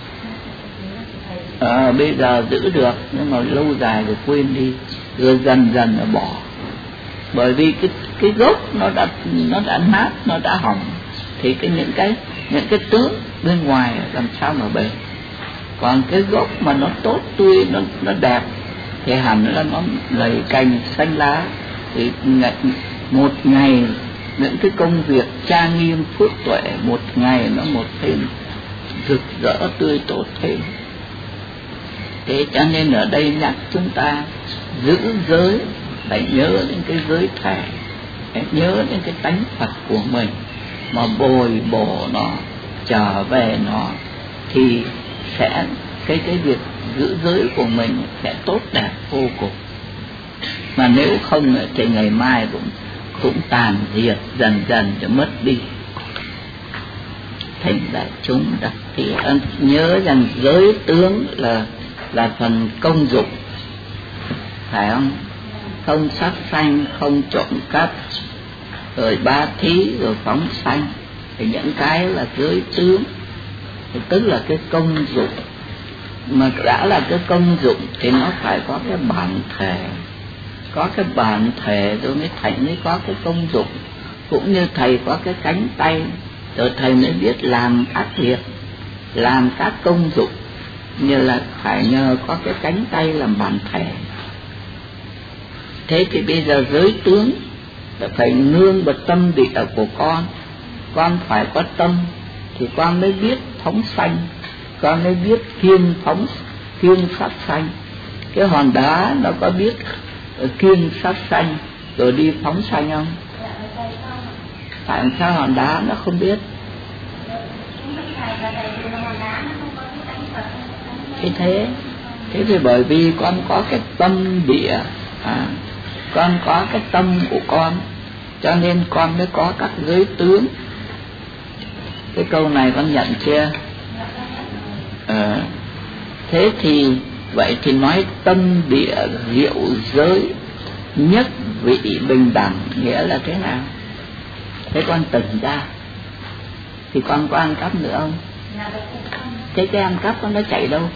Bây giờ giữ được, nhưng mà lâu dài rồi quên đi, rồi dần dần nó bỏ. Bởi vì cái gốc nó đã nát, nó đã hỏng, thì những cái tướng bên ngoài làm sao mà bền. Còn cái gốc mà nó tốt tươi, nó đẹp, thì hẳn là nó lầy cành xanh lá. Thì một ngày những cái công việc trang nghiêm phước tuệ, một ngày nó một thêm rực rỡ tươi tốt thêm. Thế cho nên ở đây nhắc chúng ta giữ giới, phải nhớ đến cái giới thể, phải nhớ đến cái tánh Phật của mình, mà bồi bổ nó, trở về nó, thì sẽ cái việc giữ giới của mình sẽ tốt đẹp vô cùng. Mà nếu không thì ngày mai cũng tàn diệt dần dần cho mất đi. Thành đại chúng đặc thì nhớ rằng giới tướng là phần công dụng, phải không? Không sát sanh, không trộm cắp, rồi bá thí, rồi phóng sanh, thì những cái là giới tướng, thì tức là cái công dụng. Mà đã là cái công dụng thì nó phải có cái bản thể, có cái bản thể rồi mới thành mới có cái công dụng. Cũng như thầy có cái cánh tay, rồi thầy mới biết làm các việc, làm các công dụng, như là phải nhờ có cái cánh tay làm bản thể. Thế thì bây giờ giới tướng là phải nương vào tâm địa của con phải có tâm thì con mới biết phóng sanh, con mới biết kiêng sát sanh. Cái hòn đá nó có biết kiêng sát sanh rồi đi phóng sanh không? Tại sao hòn đá nó không biết? Thế thì bởi vì con có cái tâm địa, con có cái tâm của con, cho nên con mới có các giới tướng. Cái câu này con nhận chưa? Thế thì vậy thì nói tâm địa diệu giới nhất vị bình đẳng nghĩa là thế nào? Thế con tỉnh ra thì con có ăn cắp nữa không? Thế cái ăn cắp nó chạy đâu?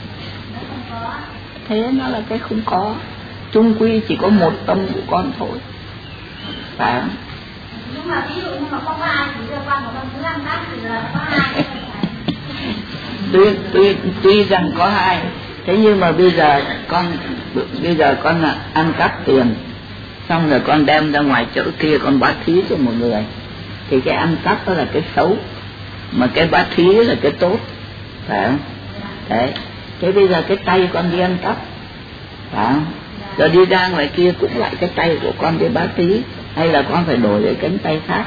Thế nó là cái không có. Chung quy chỉ có một tâm của con thôi, phải không? Nhưng mà ví dụ như mà không có ai thì đưa con của con cứ ăn cắp thì là có hai. Tuy rằng có hai, thế nhưng mà bây giờ con là ăn cắp tiền, xong rồi con đem ra ngoài chỗ kia con bá thí cho một người, thì cái ăn cắp đó là cái xấu. mà cái bá thí là cái tốt, phải không? Đấy, thế bây giờ cái tay con đi ăn cắp, phải không? Rồi đi ra ngoài kia cũng lại cái tay của con đi bá thí, hay là con phải đổi cái cánh tay khác?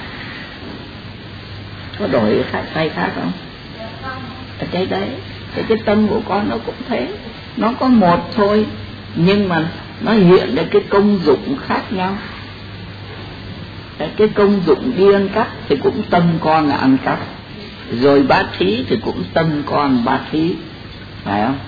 Có đổi cái tay khác không? Cái đấy, cái tâm của con nó cũng thế, nó có một thôi, nhưng mà nó hiện ra cái công dụng khác nhau. Cái công dụng đi ăn cắp thì cũng tâm con là ăn cắp, rồi bá thí thì cũng tâm con bá thí, phải không?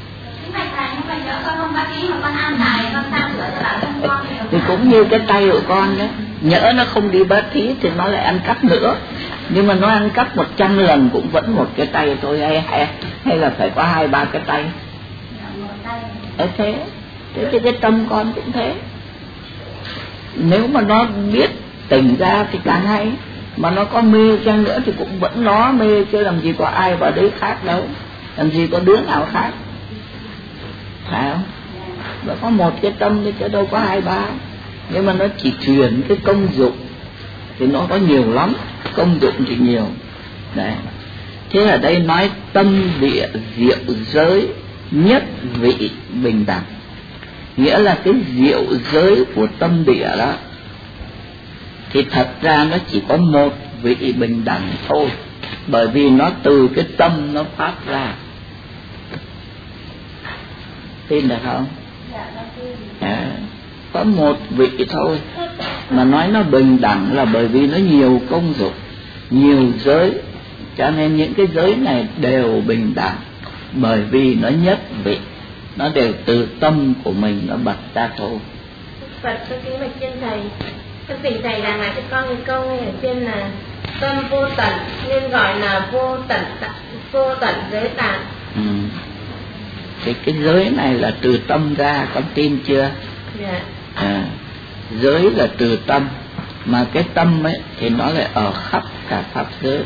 Thì cũng như cái tay của con đấy, nhỡ nó không đi bá thí thì nó lại ăn cắp nữa, nhưng mà nó ăn cắp 100 lần cũng vẫn một cái tay thôi, hay là phải có 2-3 cái tay? Thế cái tâm con cũng thế. Nếu mà nó biết tỉnh ra thì càng hay, mà nó có mê chăng nữa thì cũng vẫn nó mê, chứ làm gì có ai vào đấy khác đâu, làm gì có đứa nào khác, phải không? Nó có một cái tâm chứ đâu có 2-3, nhưng mà nó chỉ truyền cái công dụng thì nó có nhiều lắm, công dụng thì nhiều. Đấy. Thế ở đây nói tâm địa diệu giới nhất vị bình đẳng, nghĩa là cái diệu giới của tâm địa đó thì thật ra nó chỉ có một vị bình đẳng thôi, bởi vì nó từ cái tâm nó phát ra. Tin được không? Có một vị thôi, mà nói nó bình đẳng là bởi vì nó nhiều công dụng, nhiều giới, cho nên những cái giới này đều bình đẳng, bởi vì nó nhất vị, nó đều từ tâm của mình nó bật ra thôi. Phật tôi kính bạch trên thầy, con thỉnh thầy làm lại cho con cái câu này ở trên là tâm vô tận nên gọi là vô tận giới tạng. Thì cái giới này là từ tâm ra, con tin chưa? Dạ. Giới là từ tâm, mà cái tâm ấy thì nó lại ở khắp cả pháp giới.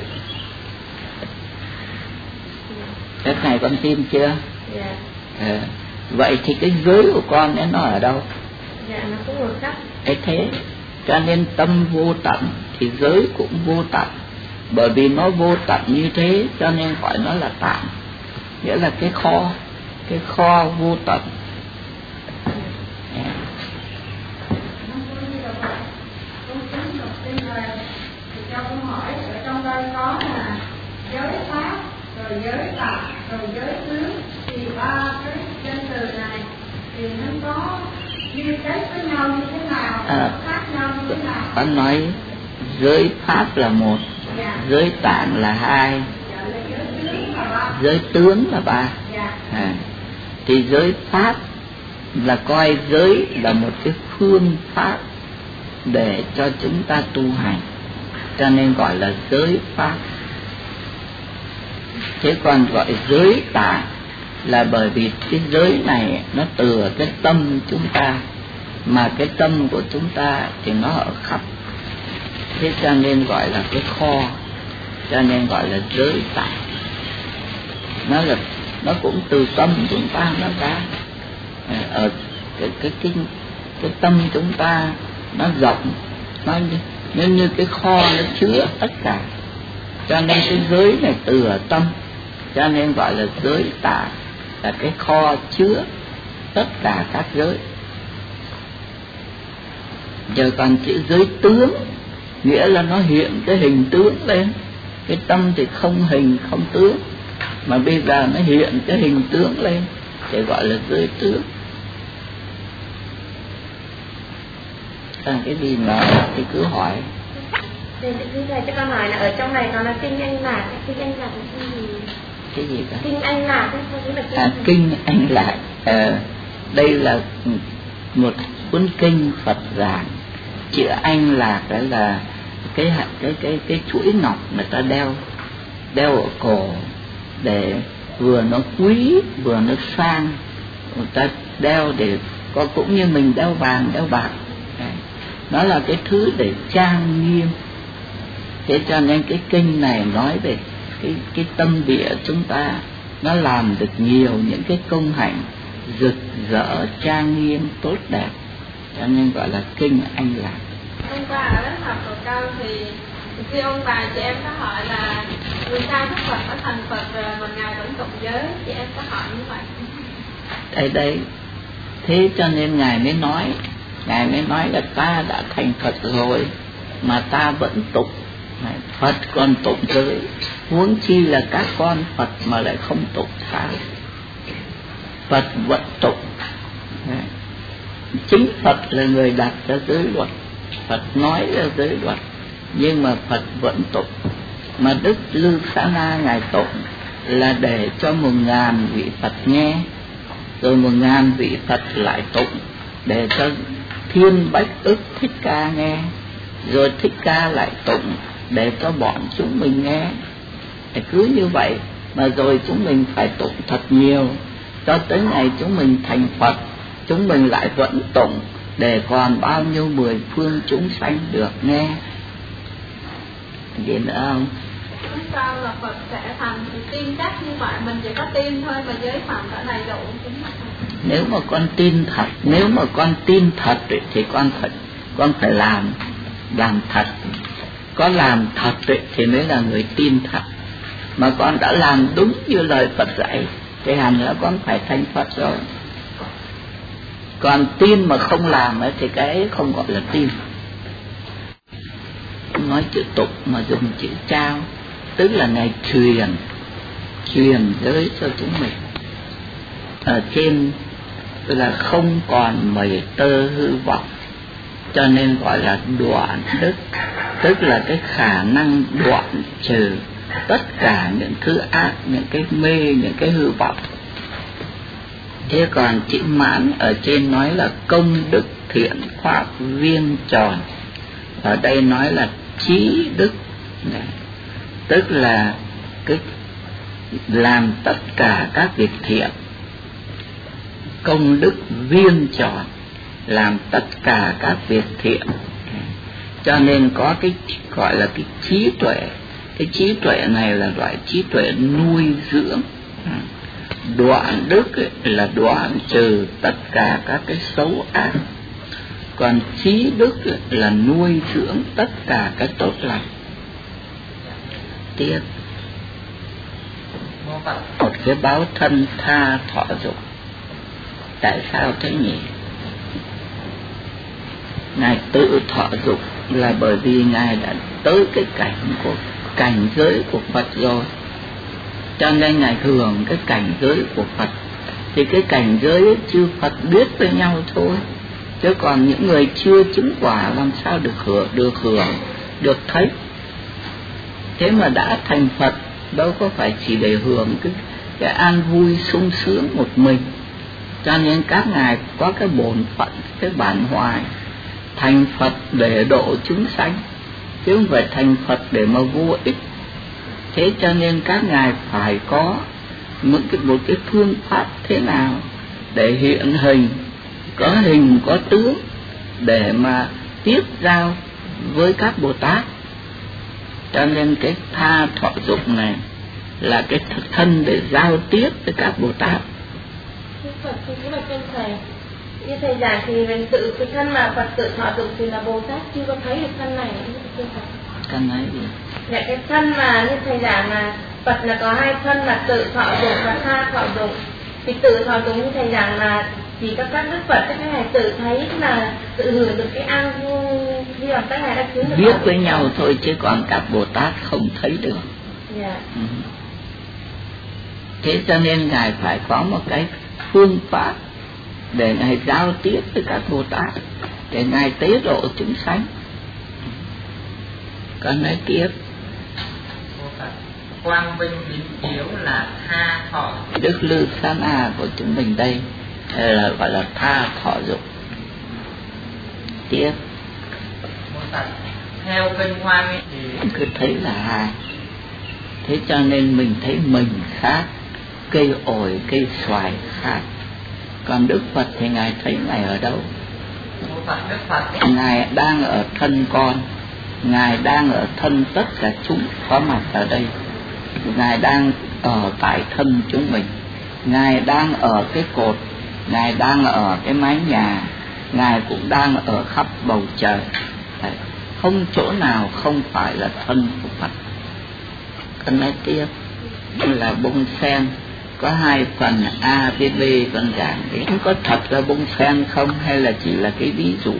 Cái này con tin chưa? Dạ. Vậy thì cái giới của con ấy nó ở đâu? Dạ, nó cũng ở khắp. Thế cho nên tâm vô tận thì giới cũng vô tận, bởi vì nó vô tận như thế cho nên gọi nó là tạng, nghĩa là cái kho vô tận. Cho con hỏi ở trong đây có là giới pháp, rồi giới tạng, rồi giới tướng, thì ba cái danh từ này thì nó có liên kết với nhau như thế nào, khác nhau như thế nào? Con nói giới pháp là một, giới tạng là 2, giới tướng là 3. Thì giới pháp là coi giới là một cái phương pháp để cho chúng ta tu hành, cho nên gọi là giới pháp. Thế còn gọi giới tạng là bởi vì cái giới này nó từ cái tâm chúng ta, mà cái tâm của chúng ta thì nó ở khắp, thế cho nên gọi là cái kho, cho nên gọi là giới tạng. Nó cũng từ tâm chúng ta nó ra, ở cái tâm chúng ta nó rộng, nó như cái kho nó chứa tất cả, cho nên cái giới này từ ở tâm, cho nên gọi là giới tạng, là cái kho chứa tất cả các giới. Giờ còn chữ giới tướng, nghĩa là nó hiện cái hình tướng lên, cái tâm thì không hình không tướng, mà bây giờ nó hiện cái hình tướng lên thì gọi là giới tướng. Cái gì mà thì cứ hỏi. Thầy cho con hỏi là ở trong này nó là kinh Anh Lạc, kinh Anh Lạc là cái gì? Cái gì cả? Kinh Anh Lạc, kinh Anh Lạc. Đây là một cuốn kinh Phật giảng. Chữ Anh Lạc đó là cái chuỗi ngọc người ta đeo ở cổ, để vừa nó quý vừa nó sang, người ta đeo để có, cũng như mình đeo vàng đeo bạc. Nó là cái thứ để trang nghiêm. Thế cho nên cái kinh này nói về cái tâm địa chúng ta, nó làm được nhiều những cái công hạnh rực rỡ, trang nghiêm, tốt đẹp, cho nên gọi là kinh Anh Lạc. Hôm qua ở lớp học của con thì khi ông bà chị em có hỏi là Vì sao Đức Phật đã thành Phật rồi mà Ngài vẫn tục giới? Chị em có hỏi như vậy. Đây thế cho nên Ngài mới nói là ta đã thành Phật rồi mà ta vẫn tục. Phật còn tục giới, huống chi là các con Phật mà lại không tục sao? Phật vẫn tục. Chính Phật là người đặt ra giới luật, Phật nói ra giới luật, nhưng mà Phật vẫn tục. Mà Đức Lư Xá Na Ngài tục là để cho 1000 vị Phật nghe, rồi 1000 vị Phật lại tục để cho Thiên Bách Ức Thích Ca nghe, rồi Thích Ca lại tụng để cho bọn chúng mình nghe. Cứ như vậy mà rồi chúng mình phải tụng thật nhiều, cho tới ngày chúng mình thành Phật, chúng mình lại vẫn tụng để còn bao nhiêu 10 phương chúng sanh được nghe. Gì nữa không? Sao là Phật sẽ thành thì tin chắc như vậy, mình chỉ có tin thôi mà giới phạm đã đầy đủ. Nếu mà con tin thật, nếu mà con tin thật thì con phải làm thật. Có làm thật thì mới là người tin thật. Mà con đã làm đúng như lời Phật dạy thì hẳn là con phải thành Phật rồi. Còn tin mà không làm thì cái ấy không gọi là tin. Nói chữ tục mà dùng chữ trao, tức là Ngài truyền giới cho chúng mình. Ở trên là không còn mảy tơ hư vọng, cho nên gọi là đoạn đức, tức là cái khả năng đoạn trừ tất cả những thứ ác, những cái mê, những cái hư vọng. Thế còn chữ mãn ở trên nói là công đức thiện pháp viên tròn, ở đây nói là trí đức, tức là cái làm tất cả các việc thiện. Công đức viên tròn, làm tất cả các việc thiện. Cho nên có cái gọi là cái trí tuệ. Cái trí tuệ này là loại trí tuệ nuôi dưỡng. Đoạn đức là đoạn trừ tất cả các cái xấu ác. Còn trí đức là nuôi dưỡng tất cả cái tốt lành. Tiếp một cái báo thân tha thọ dục. Tại sao thế nhỉ? Ngài tự thọ dục là bởi vì Ngài đã tới cái cảnh giới của Phật rồi, cho nên Ngài hưởng cái cảnh giới của Phật. Thì cái cảnh giới ấy, chư Phật biết với nhau thôi, chứ còn những người chưa chứng quả làm sao được hưởng, được thấy. Thế mà đã thành Phật đâu có phải chỉ để hưởng cái an vui sung sướng một mình. Cho nên các ngài có cái bổn phận, cái bản hoài thành Phật để độ chúng sanh, chứ không phải thành Phật để mà vô ích. Thế cho nên các ngài phải có một cái phương pháp thế nào để hiện hình, có hình có tướng, để mà tiếp giao với các Bồ Tát. Cho nên cái tha thọ dục này là cái thân để giao tiếp với các Bồ Tát. Phật thì cũng là chân thầy. Như thầy giảng thì mình tự cái thân mà Phật tự thọ dục thì là Bồ Tát chưa có thấy được thân này. Thân ấy gì? Dạ cái thân mà như thầy giảng là Phật là có 2 thân là tự thọ dục và tha thọ dục. Thì tự thọ dục như thầy giảng là chỉ các đức Phật các ngài tự thấy là tự hưởng được cái an vui khi mà các ngài đã chứng được. Biết với nhau thôi chứ còn các Bồ Tát không thấy được. Dạ. Thế cho nên ngài phải có một cái phương pháp để ngài giao tiếp với các Bồ Tát, để ngài tế độ chúng sanh. Còn nói tiếp quang vinh đỉnh chiếu là tha thọ. Đức Lư Xá Na của chúng mình đây là gọi là tha thọ dục. Tiếp theo kinh Hoa thì cứ thấy là hai. Thế cho nên mình thấy mình khác, cây ổi cây xoài khác. Còn Đức Phật thì ngài thấy ngài ở đâu? Đức Phật ngài đang ở thân con, ngài đang ở thân tất cả chúng có mặt ở đây, ngài đang ở tại thân chúng mình, ngài đang ở cái cột, ngài đang ở cái mái nhà, ngài cũng đang ở khắp bầu trời. Không chỗ nào không phải là thân của Phật. Con nói tiếp là bông sen có hai phần A với B, con giảng thì có thật là bông sen không hay là chỉ là cái ví dụ?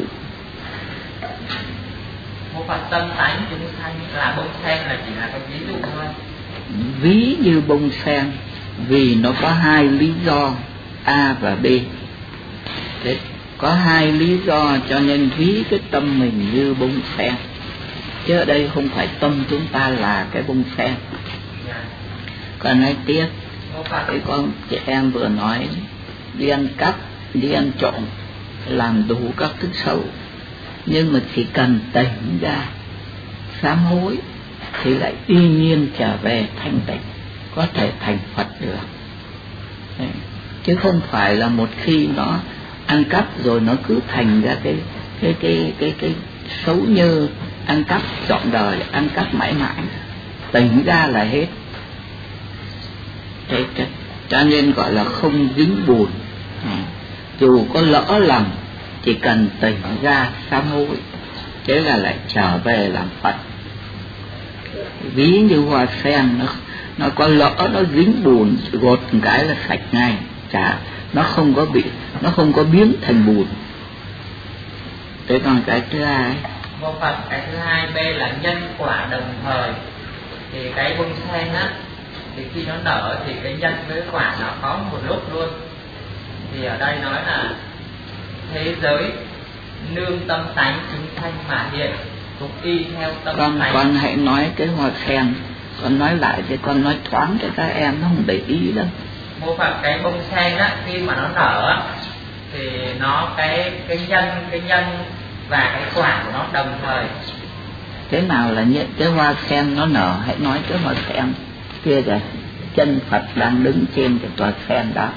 Một phần tâm tánh chúng sanh là bông sen là chỉ là cái ví dụ thôi. Ví như bông sen vì nó có hai lý do A và B. Thế, có hai lý do cho nên ví cái tâm mình như bông sen, chứ ở đây không phải tâm chúng ta là cái bông sen. Còn nói tiếp, cái con chị em vừa nói đi ăn cắp, đi ăn trộm, làm đủ các thức xấu, nhưng mà chỉ cần tỉnh ra sám hối thì lại y nhiên trở về thanh tịnh, có thể thành Phật được. Đấy. Chứ không phải là một khi nó ăn cắp rồi nó cứ thành ra cái xấu như ăn cắp trọn đời, ăn cắp mãi mãi, tỉnh ra là hết. Thế cho nên gọi là không dính bùn. Dù có lỡ lầm chỉ cần tỉnh ra sám hối, thế là lại trở về làm Phật. Ví như hoa sen nó có lỡ nó dính bùn, gột một cái là sạch ngay, nó không có biến thành bùn. Thế còn cái thứ hai, vô Phật, cái thứ hai B là nhân quả đồng thời. Thì cái bông sen á, thì khi nó nở thì cái nhân với quả nó có một lúc luôn. Thì ở đây nói là thế giới nương tâm tánh chúng sanh mà hiện, cũng y theo tâm tánh. Con hãy nói cái hoa sen, con nói lại thì con nói thoáng cho các em, nó không để ý đâu. Vô Phật, cái bông sen á, khi mà nó nở thì nó cái nhân và cái quả của nó đồng thời. Thế nào là nhận cái hoa sen nó nở? Hãy nói cái hoa sen kia kìa, chân Phật đang đứng trên cái tòa sen đó.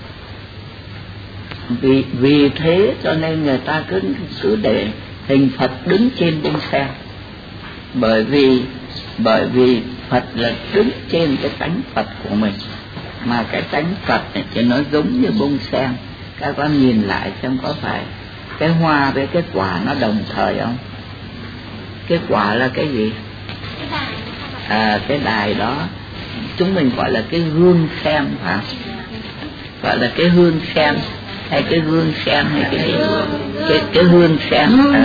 Vì thế cho nên người ta cứ để hình Phật đứng trên bông sen, bởi vì Phật là đứng trên cái tánh Phật của mình, mà cái tánh Phật này chỉ nó giống như bông sen. Các con nhìn lại xem có phải cái hoa với cái quả nó đồng thời không? Cái quả là cái gì? Cái đài đó chúng mình gọi là cái hương sen, phải không? Gọi là cái hương sen hay cái hương sen hay cái gì? Cái hương sen.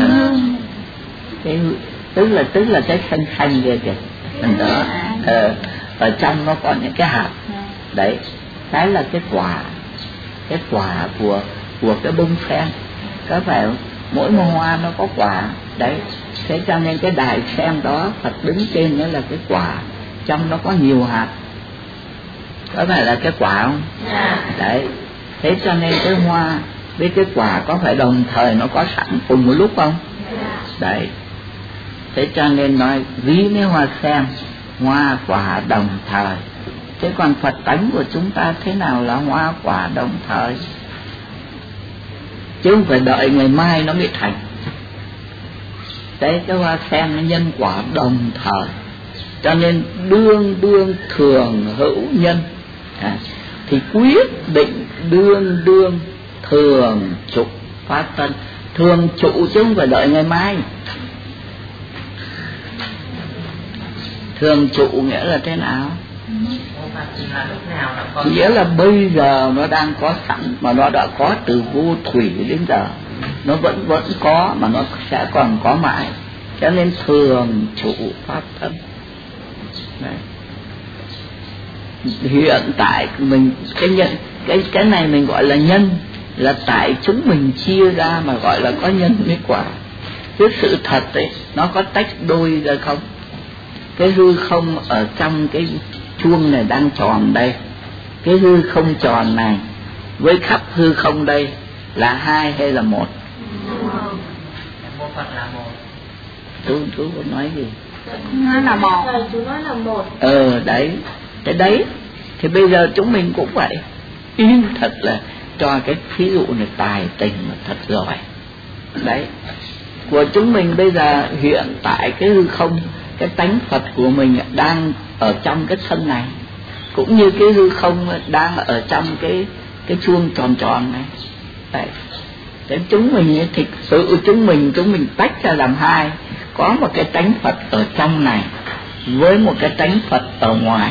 Tức là cái xanh xanh kia kìa, mình đó. Ở trong nó có những cái hạt đấy, cái là cái quả của cái bông sen, có phải không? Mỗi một hoa nó có quả đấy. Thế cho nên cái đài sen đó Phật đứng trên nó là cái quả, trong nó có nhiều hạt, có phải là cái quả không? Đấy. Thế cho nên cái hoa với cái quả có phải đồng thời nó có sẵn cùng một lúc không? Đấy. Thế cho nên nói ví với hoa sen, hoa quả đồng thời. Thế còn Phật tánh của chúng ta thế nào là hoa quả đồng thời? Chứ không phải đợi ngày mai nó mới thành. Đấy, cái hoa sen nó nhân quả đồng thời, cho nên đương thường hữu nhân. Thì quyết định đương thường trụ phát tân. Thường trụ chứ không phải đợi ngày mai. Thường trụ nghĩa là thế nào? Nghĩa là bây giờ nó đang có sẵn, mà nó đã có từ vô thủy đến giờ, nó vẫn có, mà nó sẽ còn có mãi. Cho nên thường trụ pháp thân. Đấy. Hiện tại mình cái này mình gọi là nhân, là tại chúng mình chia ra mà gọi là có nhân với quả. Chứ sự thật ấy nó có tách đôi ra không? Cái hư không ở trong cái chuông này đang tròn đây, cái hư không tròn này với khắp hư không đây là hai hay là một? Một Phật là một. Chú có nói gì? Nó là một. Chú nói là một. Đấy. Cái đấy thì bây giờ chúng mình cũng vậy. Yên thật là cho cái ví dụ này tài tình mà thật giỏi. Đấy. Của chúng mình bây giờ hiện tại cái hư không, cái tánh Phật của mình đang ở trong cái thân này, cũng như cái hư không đang ở trong cái chuông tròn này. Đấy. Thế chúng mình thì sự chúng mình tách ra làm hai, có một cái tánh Phật ở trong này, với một cái tánh Phật ở ngoài.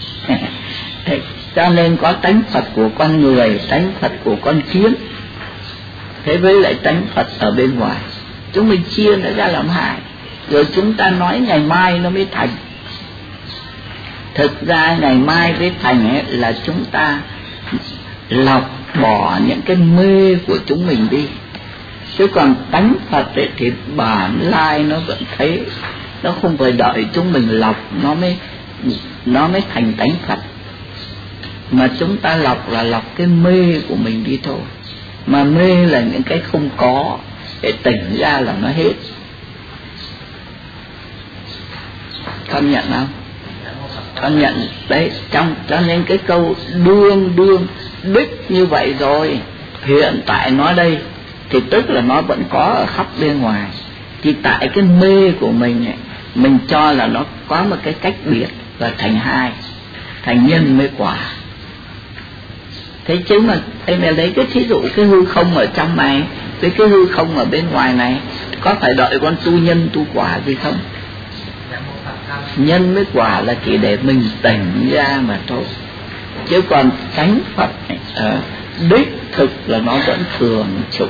Cho nên có tánh Phật của con người, tánh Phật của con kiến, thế với lại tánh Phật ở bên ngoài. Chúng mình chia nó ra làm hai, rồi chúng ta nói ngày mai nó mới thành. Thực ra ngày mai mới thành ấy là chúng ta lọc bỏ những cái mê của chúng mình đi. Chứ còn tánh Phật ấy thì bản lai nó vẫn thấy, nó không phải đợi chúng mình lọc nó mới thành tánh Phật. Mà chúng ta lọc là lọc cái mê của mình đi thôi. Mà mê là những cái không có, để tỉnh ra là nó hết. Con nhận không? Con nhận đấy. Cho nên cái câu đương đích như vậy rồi, hiện tại nó đây thì tức là nó vẫn có ở khắp bên ngoài. Chỉ tại cái mê của mình ấy, mình cho là nó có một cái cách biệt và thành hai, thành nhân với quả. Thế chứ mà em lấy cái thí dụ cái hư không ở trong này với cái hư không ở bên ngoài này, có phải đợi con tu nhân tu quả gì không? Nhân với quả là chỉ để mình tỉnh ra mà thôi. Chứ còn tánh Phật này, đích thực là nó vẫn thường trụ.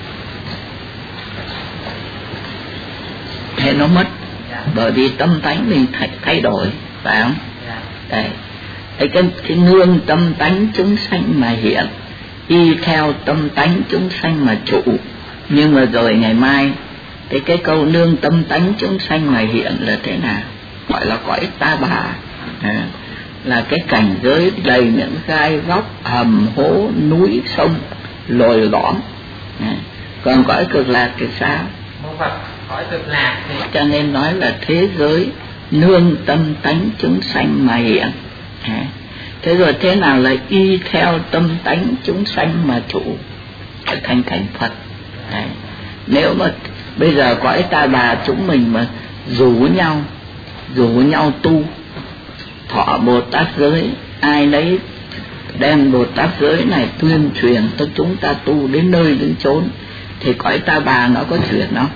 Thế nó mất, bởi vì tâm tánh mình thay đổi, phải không? Đấy. Cái nương tâm tánh chúng sanh mà hiện, y theo tâm tánh chúng sanh mà trụ. Nhưng mà rồi ngày mai cái câu nương tâm tánh chúng sanh mà hiện là thế nào? Gọi là cõi ta bà, là cái cảnh giới đầy những gai góc, hầm hố, núi sông lồi lõm. Còn cõi cực lạc thì sao? Cõi cực lạc thì cho nên nói là thế giới nương tâm tánh chúng sanh mà hiện. Thế rồi thế nào là y theo tâm tánh chúng sanh mà trụ, thành cảnh Phật. Đấy. Nếu mà bây giờ cõi ta bà chúng mình mà rủ nhau tu thọ Bồ Tát giới, ai đấy đem Bồ Tát giới này tuyên truyền cho chúng ta tu đến nơi đến chốn, thì cõi ta bà nó có chuyển không?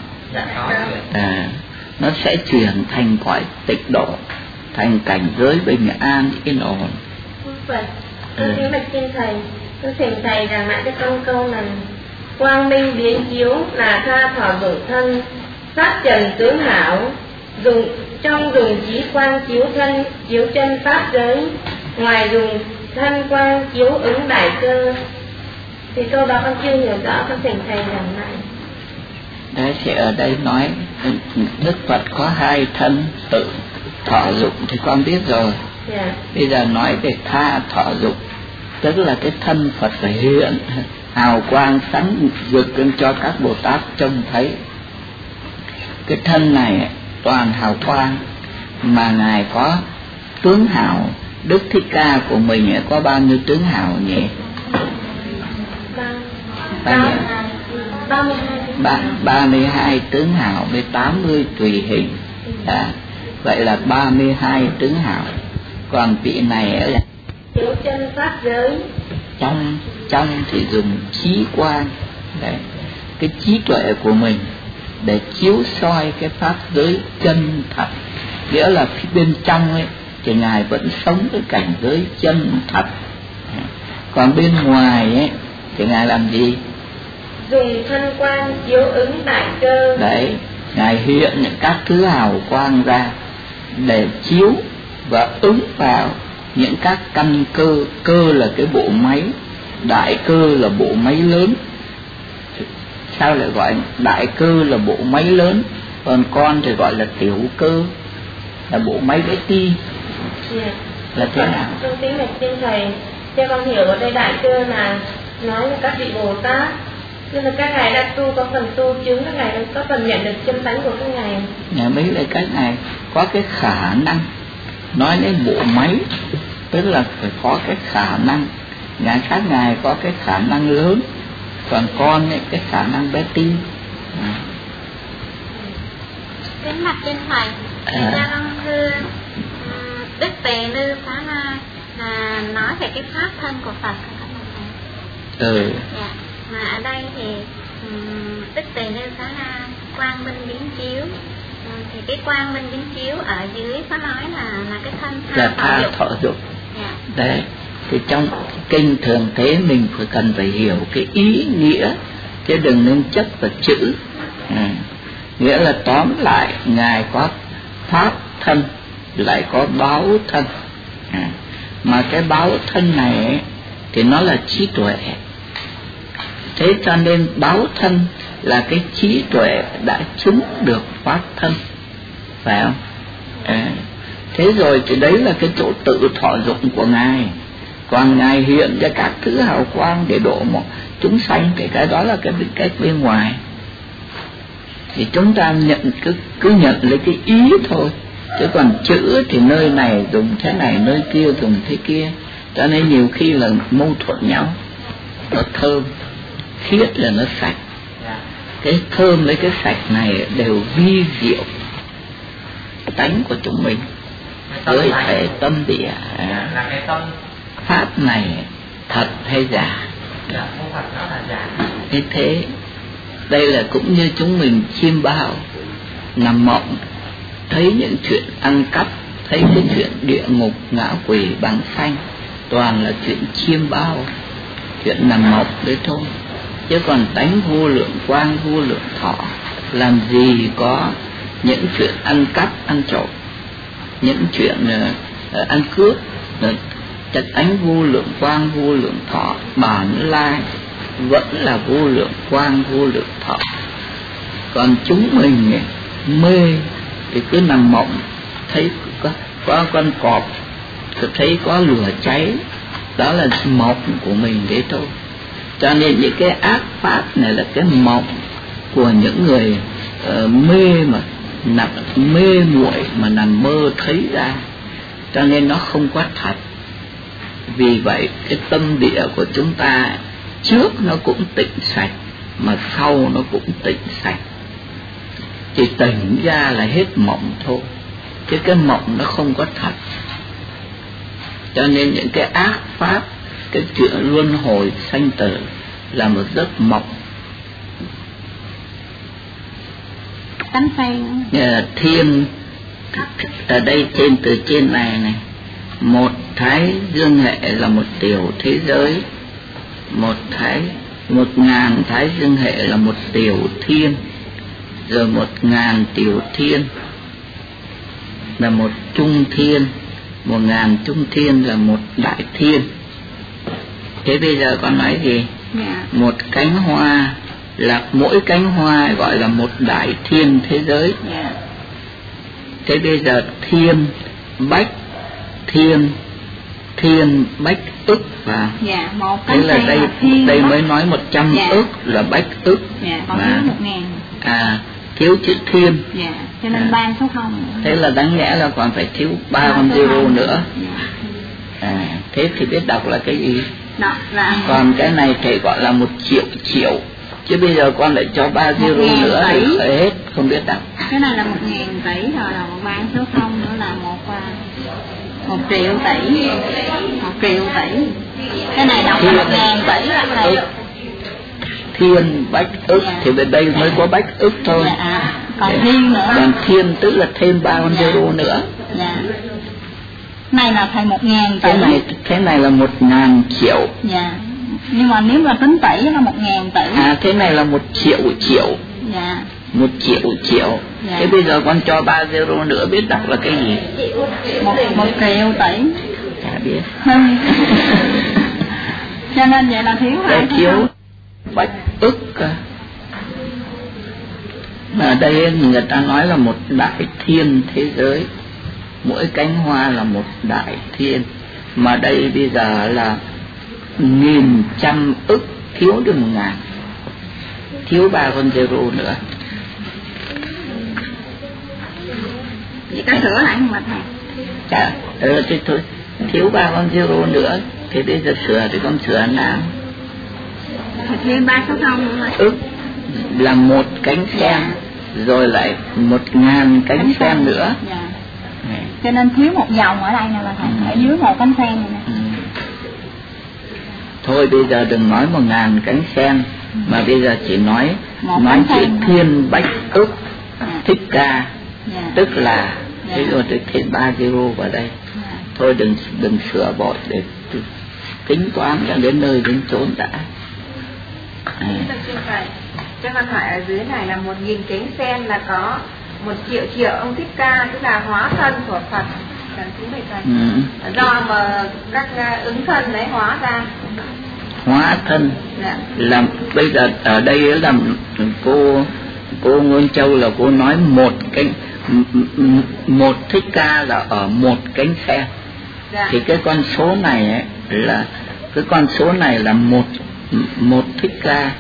Nó sẽ chuyển thành cõi tịnh độ, thành cảnh giới bình an yên ổn. Vậy, con kính bạch xin thầy, con thỉnh thầy giảng lại cho con câu này: quang minh biến chiếu là tha thọ dụng thân, sát trần tướng hảo, dùng trí quang chiếu thân, chiếu chân pháp giới, ngoài dùng thân quang chiếu ứng đại cơ. Thì câu đó con chưa hiểu rõ, con thỉnh thầy giảng lại. Đấy, thì ở đây nói Đức Phật có hai thân tự thọ dụng thì con biết rồi. Bây giờ nói về tha thọ dụng, tức là cái thân Phật phải hiện hào quang sáng rực lên cho các Bồ Tát trông thấy. Cái thân này toàn hào quang, mà Ngài có tướng hào. Đức Thích Ca của mình có bao nhiêu tướng hào nhỉ? 32 tướng hào với 80 tùy hình. Vậy là 32 tướng hào. Còn vị này là chiếu chân pháp giới. Trong thì dùng trí quang, đấy, cái trí tuệ của mình để chiếu soi cái pháp giới chân thật. Nghĩa là phía bên trong ấy thì Ngài vẫn sống cái cảnh giới chân thật. Còn bên ngoài ấy thì Ngài làm gì? Dùng thân quang chiếu ứng đại cơ. Đấy, Ngài hiện những các thứ hào quang ra để chiếu và ứng vào những các căn cơ. Cơ là cái bộ máy, đại cơ là bộ máy lớn. Sao lại gọi đại cơ là bộ máy lớn, còn con thì gọi là tiểu cơ, là bộ máy bé ti. Là thế nào? Con kính bạch xin thầy, cho con hiểu ở đây đại cơ là nói là các vị Bồ Tát, nên là các ngài đã tu có phần tu chứng, các ngài có phần nhận được chân tánh của các ngài. Nhà mấy là các ngài có cái khả năng, nói đến bộ máy tức là phải có cái khả năng. Các ngài có cái khả năng lớn, còn con ấy cái khả năng bé tí. Kính bạch trên thầy, ra con thưa Đức Tề Lư Xá Na là nói về cái pháp thân của Phật. Dạ. Mà ở đây thì Đức Tề Lư Xá Na quang minh biến chiếu thì cái quang minh chính chiếu ở dưới có nói là cái thân là tha thọ dục. Đấy, thì trong kinh thường thế mình cần phải hiểu cái ý nghĩa, chứ đừng nên chấp vào chữ. Nghĩa là tóm lại Ngài có pháp thân, lại có báo thân. Mà cái báo thân này ấy, thì nó là trí tuệ. Thế cho nên báo thân là cái trí tuệ đã chứng được pháp thân, phải không? Thế rồi thì đấy là cái chỗ tự thọ dụng của Ngài. Còn Ngài hiện ra các thứ hào quang để độ một chúng sanh, cái đó là cái bên ngoài. Thì chúng ta cứ nhận lấy cái ý thôi, chứ còn chữ thì nơi này dùng thế này, nơi kia dùng thế kia, cho nên nhiều khi là mâu thuẫn nhau. Nó thơm, khiết là nó sạch. Cái thơm với cái sạch này đều vi diệu tánh của chúng mình, với thể tâm địa. Là cái tâm pháp này thật hay giả? Không thật, nó là giả. Thế đây là cũng như chúng mình chiêm bao nằm mộng, thấy những chuyện ăn cắp, thấy cái chuyện địa ngục ngã quỷ bằng xanh, toàn là chuyện chiêm bao, chuyện nằm mộng đấy thôi. Chứ còn tánh vô lượng quang, vô lượng thọ, làm gì có những chuyện ăn cắp, ăn trộm, những chuyện ăn cướp. Chất tánh vô lượng quang, vô lượng thọ, bản lai vẫn là vô lượng quang, vô lượng thọ. Còn chúng mình mê thì cứ nằm mộng, thấy có con cọp, thấy có lửa cháy, đó là mộng của mình đấy thôi. Cho nên những cái ác pháp này là cái mộng của những người mê mà mê muội mà nằm mơ thấy ra, cho nên nó không có thật. Vì vậy cái tâm địa của chúng ta trước nó cũng tịnh sạch, mà sau nó cũng tịnh sạch. Chỉ tỉnh ra là hết mộng thôi, chứ cái mộng nó không có thật. Cho nên những cái ác pháp, cái chuyện luân hồi sanh tử là một giấc mộng. Thiên ở đây từ trên này một thái dương hệ là một tiểu thế giới, một ngàn thái dương hệ là một tiểu thiên, rồi 1000 tiểu thiên là một trung thiên, 1000 trung thiên là một đại thiên. Thế bây giờ con nói gì? Một cánh hoa là mỗi cánh hoa gọi là một đại thiên thế giới. Thế bây giờ thiên bách, thiên bách ức vào. Thế là đây mới nói 100 ức là bách ức. Còn thiếu 1000. Thiếu chữ thiên. Cho nên 3 số 0. Thế là đáng lẽ là còn phải thiếu 3 con zero nữa. Thế thì biết đọc là cái gì? Còn cái này thầy gọi là 1 triệu, chứ bây giờ con lại cho 3 zero nữa thì hết không biết đọc. Cái này là 1000 tỷ, rồi là 3 số 0 nữa là 1 triệu tỷ. 1 triệu tỷ. Cái này đọc là 1000 tỷ là thầy. Thiên bách ức thì bên đây mới có bách ức thôi. Còn thiên nữa. Còn thiên tức là thêm 3 con zero nữa. Này là thầy 1000 tỷ. Thế này là 1000 triệu. Nhưng mà nếu mà tính tỷ là 1000 tỷ. Thế này là 1 triệu. 1 triệu. Thế bây giờ con cho 3 zero nữa biết đọc là cái gì? 1 triệu tỷ. Chả biết. Cho nên vậy là thiếu hai. Thiếu bách ức. Mà ở đây người ta nói là một đại thiên thế giới, mỗi cánh hoa là một đại thiên. Mà đây bây giờ là 1000 ức, thiếu được 1000, thiếu 3 con zero nữa. Vậy có sửa lại không mà thầy? Thế thôi, thiếu 3 con zero nữa, thế bây giờ sửa thì con sửa nào? Thêm 3 số 0 nữa mà. Ức là 1 cánh sen, rồi lại 1000 cánh sen nữa. Cho nên thiếu 1 vòng ở đây nè là thầy, ở dưới 1 cánh sen này nè. Thôi bây giờ đừng nói 1000 cánh sen, mà bây giờ chỉ nói chỉ thiên bách ức thích ca Tức là ví dụ tôi thêm 3 euro vào đây, thôi đừng sửa bội để tính toán cho đến nơi đến chốn đã. Cho con hỏi ở dưới này là 1.000 cánh sen là có 1 triệu ông Thích Ca, tức là hóa thân của Phật. Do mà các ứng thân đấy hóa ra. Hóa thân là bây giờ ở đây là cô Ngôn Châu là cô nói một Thích Ca là ở 1 cánh sen. Thì cái con số này ấy, là cái con số này là một Thích Ca,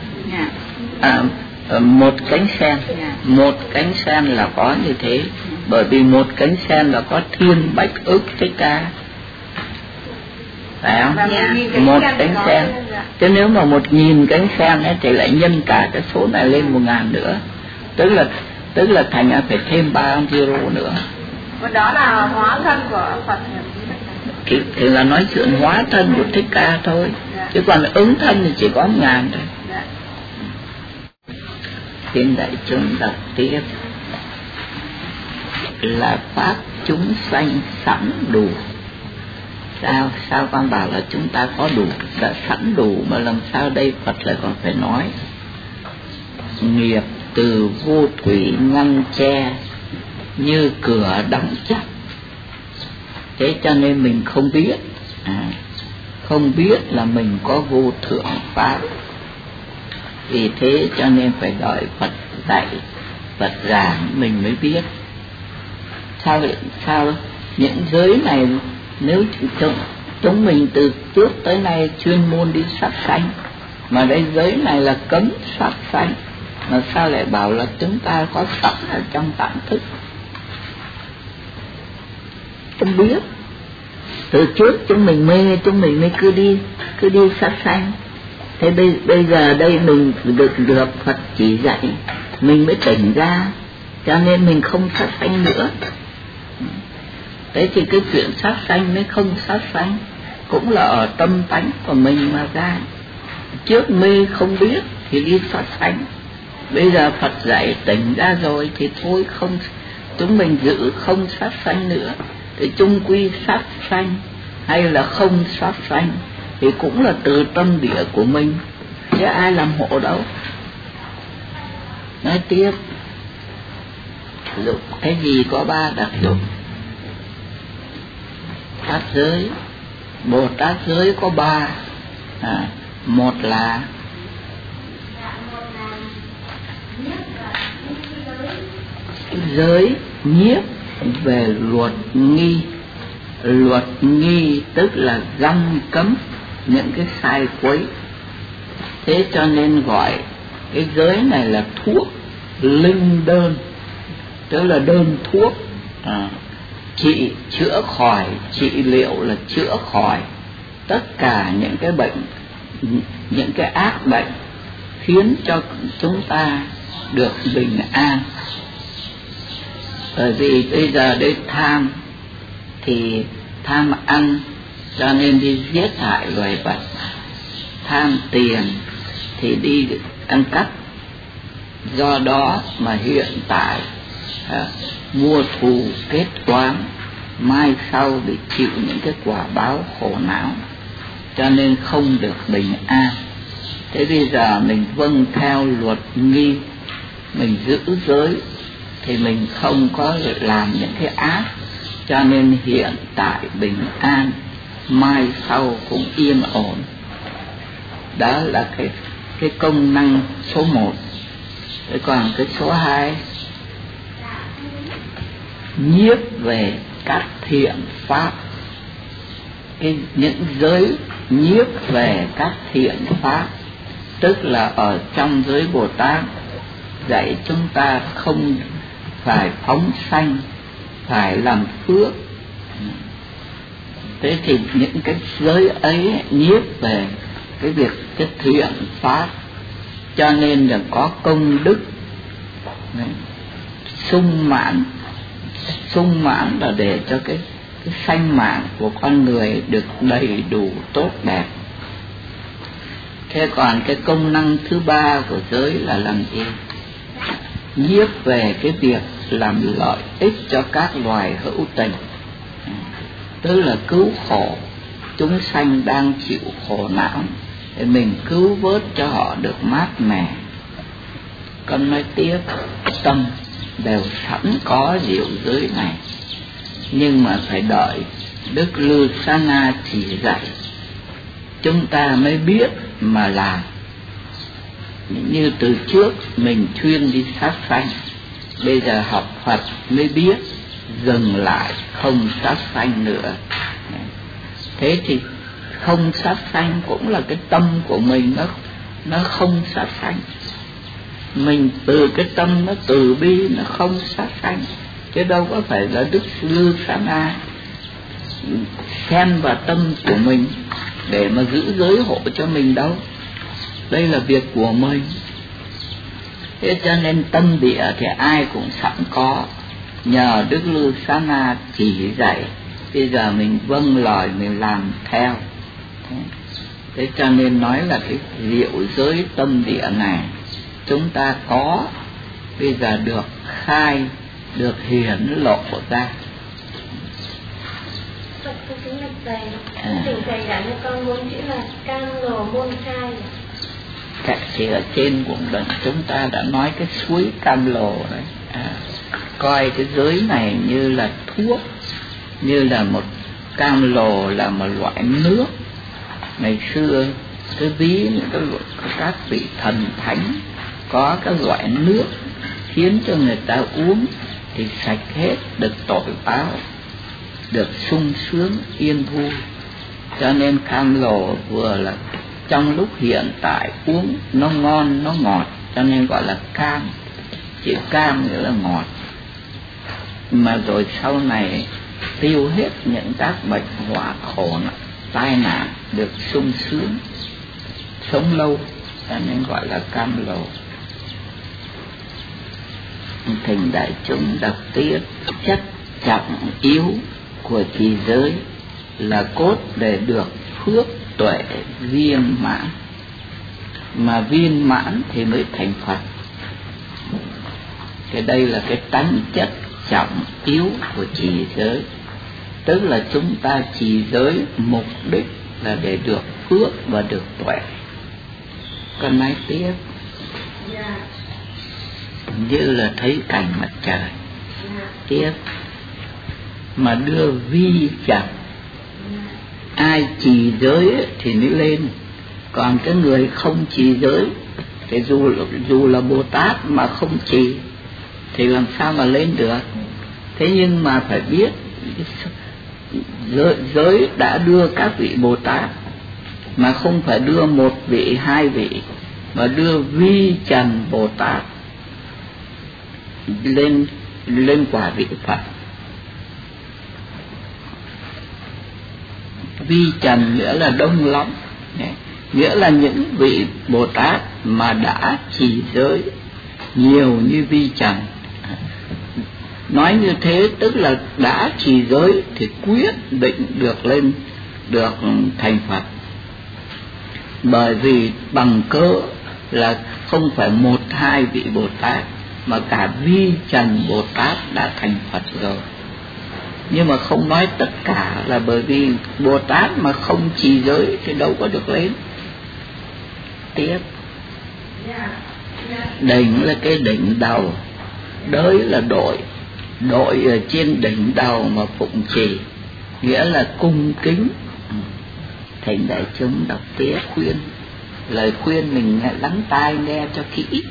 1 cánh sen. 1 cánh sen là có như thế, bởi vì 1 cánh sen là có thiên bách ức Thích Ca, phải không? 1 cánh sen. Chứ nếu mà 1.000 cánh sen ấy, thì lại nhân cả cái số này lên 1.000 nữa, tức là thành ra phải thêm 3 euro nữa. Đó là hóa thân của Phật. Thì là nói chuyện hóa thân của Thích Ca thôi, chứ còn ứng thân thì chỉ có 1.000 thôi. Xin đại chúng đọc tiếp là pháp chúng sanh sẵn đủ. Sao con bảo là chúng ta có đủ, đã sẵn đủ, mà làm sao đây Phật lại còn phải nói nghiệp từ vô thủy ngăn che như cửa đóng chặt. Thế cho nên mình không biết là mình có vô thượng pháp. Vì thế cho nên phải đợi Phật dạy, Phật giảng mình mới biết. Sao những giới này nếu chúng mình từ trước tới nay chuyên môn đi sát sanh, mà đây giới này là cấm sát sanh, mà sao lại bảo là chúng ta có sẵn ở trong tạng thức? Không biết. Từ trước chúng mình mới cứ đi sát sanh. Thế bây giờ đây mình được Phật chỉ dạy, mình mới tỉnh ra, cho nên mình không sát sanh nữa. Thế thì cái chuyện sát sanh mới không sát sanh cũng là ở tâm tánh của mình mà ra. Trước mê không biết thì đi sát sanh, bây giờ Phật dạy tỉnh ra rồi thì thôi, không, chúng mình giữ không sát sanh nữa, thì chung quy sát sanh hay là không sát sanh thì cũng là từ tâm địa của mình, chứ ai làm hộ đâu. Nói tiếp, dụng cái gì có 3 đặc dụng. Pháp giới, Bồ Tát giới có 3. Một là giới nhiếp về luật nghi. Luật nghi tức là găm cấm những cái sai quấy. Thế cho nên gọi cái giới này là thuốc linh đơn, tức là đơn thuốc, chữa khỏi, trị liệu là chữa khỏi tất cả những cái bệnh, những cái ác bệnh, khiến cho chúng ta được bình an. Bởi vì bây giờ đây tham thì tham ăn, cho nên đi giết hại loài vật. Tham tiền thì đi ăn cắp, do đó mà hiện tại mua thù kết toán, mai sau bị chịu những cái quả báo khổ não, cho nên không được bình an. Thế bây giờ mình vâng theo luật nghi, mình giữ giới thì mình không có làm những cái ác, cho nên hiện tại bình an, mai sau cũng yên ổn. Đó là cái công năng số 1. Thế còn cái số 2, nhiếp về các thiện pháp. Những giới nhiếp về các thiện pháp tức là ở trong giới Bồ Tát dạy chúng ta không phải phóng sanh, phải làm phước. Thế thì những cái giới ấy nhiếp về cái việc cái thiện pháp, cho nên là có công đức sung mãn là để cho cái sanh mạng của con người được đầy đủ tốt đẹp. Thế còn cái công năng thứ 3 của giới là làm gì? nhiếp về cái việc làm lợi ích cho các loài hữu tình, tức là cứu khổ chúng sanh đang chịu khổ não, để mình cứu vớt cho họ được mát mẻ. Con nói tiếp, tâm đều sẵn có diệu giới này, nhưng mà phải đợi Đức Lư Sa Na chỉ dạy chúng ta mới biết mà làm. Như từ trước mình chuyên đi sát sanh, bây giờ học Phật mới biết dừng lại không sát sanh nữa. Thế thì không sát sanh cũng là cái tâm của mình nó không sát sanh. Mình từ cái tâm nó từ bi, nó không sát sanh, chứ đâu có phải là Đức Lư Sa Na xen vào tâm của mình để mà giữ giới hộ cho mình đâu. Đây là việc của mình. Thế cho nên tâm địa thì ai cũng sẵn có, nhờ Đức Lư Sa Na chỉ dạy, bây giờ mình vâng lời mình làm theo. Thế cho nên nói là cái diệu giới tâm địa này chúng ta có, bây giờ được khai, được hiển lộ ra. Thỉnh thầy dạy cho con muốn chữ là cam lồ môn khai. Thì ở trên cũng đừng, chúng ta đã nói cái suối Cam Lồ đấy. Coi cái giới này như là thuốc, như là một Cam Lồ là một loại nước. Ngày xưa cái ví những các vị thần thánh có cái loại nước khiến cho người ta uống thì sạch hết được tội báo, được sung sướng yên vui. Cho nên Cam Lồ vừa là trong lúc hiện tại uống nó ngon nó ngọt, cho nên gọi là cam. Chữ cam nghĩa là ngọt, mà rồi sau này tiêu hết những các bệnh họa khổ tai nạn, được sung sướng sống lâu, cho nên gọi là Cam Lồ. Thỉnh đại chúng đọc tiếp. Chất trọng yếu của trì giới là cốt để được phước tuệ viên mãn, mà viên mãn thì mới thành Phật. Cái đây là cái tánh chất trọng yếu của trì giới, tức là chúng ta trì giới mục đích là để được phước và được tuệ. Con nói tiếp, như là thấy cảnh mặt trời. Tiếp, mà đưa vi trần, ai trì giới thì mới lên, còn cái người không trì giới thì dù là Bồ Tát mà không trì thì làm sao mà lên được. Thế nhưng mà phải biết giới đã đưa các vị Bồ Tát, mà không phải đưa một vị hai vị, mà đưa vi trần Bồ Tát lên quả vị Phật. Vi trần nghĩa là đông lắm, nghĩa là những vị Bồ Tát mà đã trì giới nhiều như vi trần. Nói như thế tức là đã trì giới thì quyết định được lên được thành Phật. Bởi vì bằng cớ là không phải một hai vị Bồ Tát, mà cả vi trần Bồ Tát đã thành Phật rồi. Nhưng mà không nói tất cả, là bởi vì Bồ Tát mà không trì giới thì đâu có được lên. Tiếp, đỉnh là cái đỉnh đầu, đới là đội ở trên đỉnh đầu mà phụng trì, nghĩa là cung kính. Thỉnh đại chúng đọc tiếp khuyên, lời khuyên mình lắng tai nghe cho kỹ.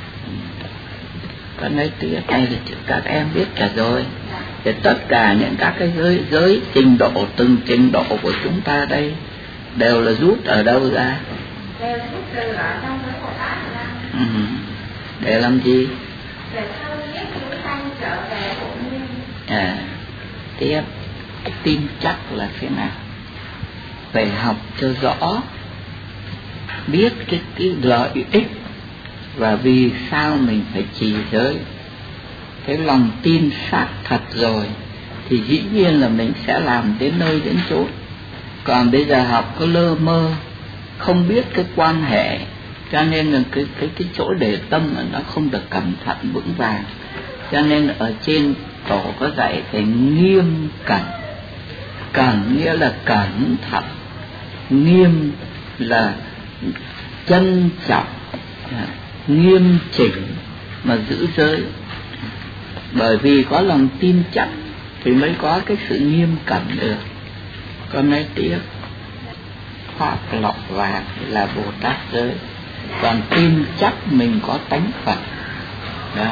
Con nói tiếp này là các em biết cả rồi. Thì tất cả những các cái giới trình độ, từng trình độ của chúng ta đây đều là rút ở đâu ra? Đều rút từ ở trong giới Bồ Tát ra. Để làm gì? Để thương nhất chúng sanh trở về bổn nguyên. Tiếp, tin chắc là thế nào? Phải học cho rõ, biết cái lợi ích và vì sao mình phải trì giới. Cái lòng tin xác thật rồi thì dĩ nhiên là mình sẽ làm đến nơi đến chốn. Còn bây giờ học có lơ mơ, không biết cái quan hệ Cho nên là cái chỗ để tâm nó không được cẩn thận vững vàng. Cho nên ở trên tổ có dạy phải nghiêm cẩn. Cẩn nghĩa là cẩn thận, nghiêm là trân trọng, nghiêm chỉnh mà giữ giới. Bởi vì có lòng tin chắc thì mới có cái sự nghiêm cẩn được. Con nói tiếp, Pháp lọc vàng là Bồ Tát giới. Còn tin chắc mình có tánh Phật, đó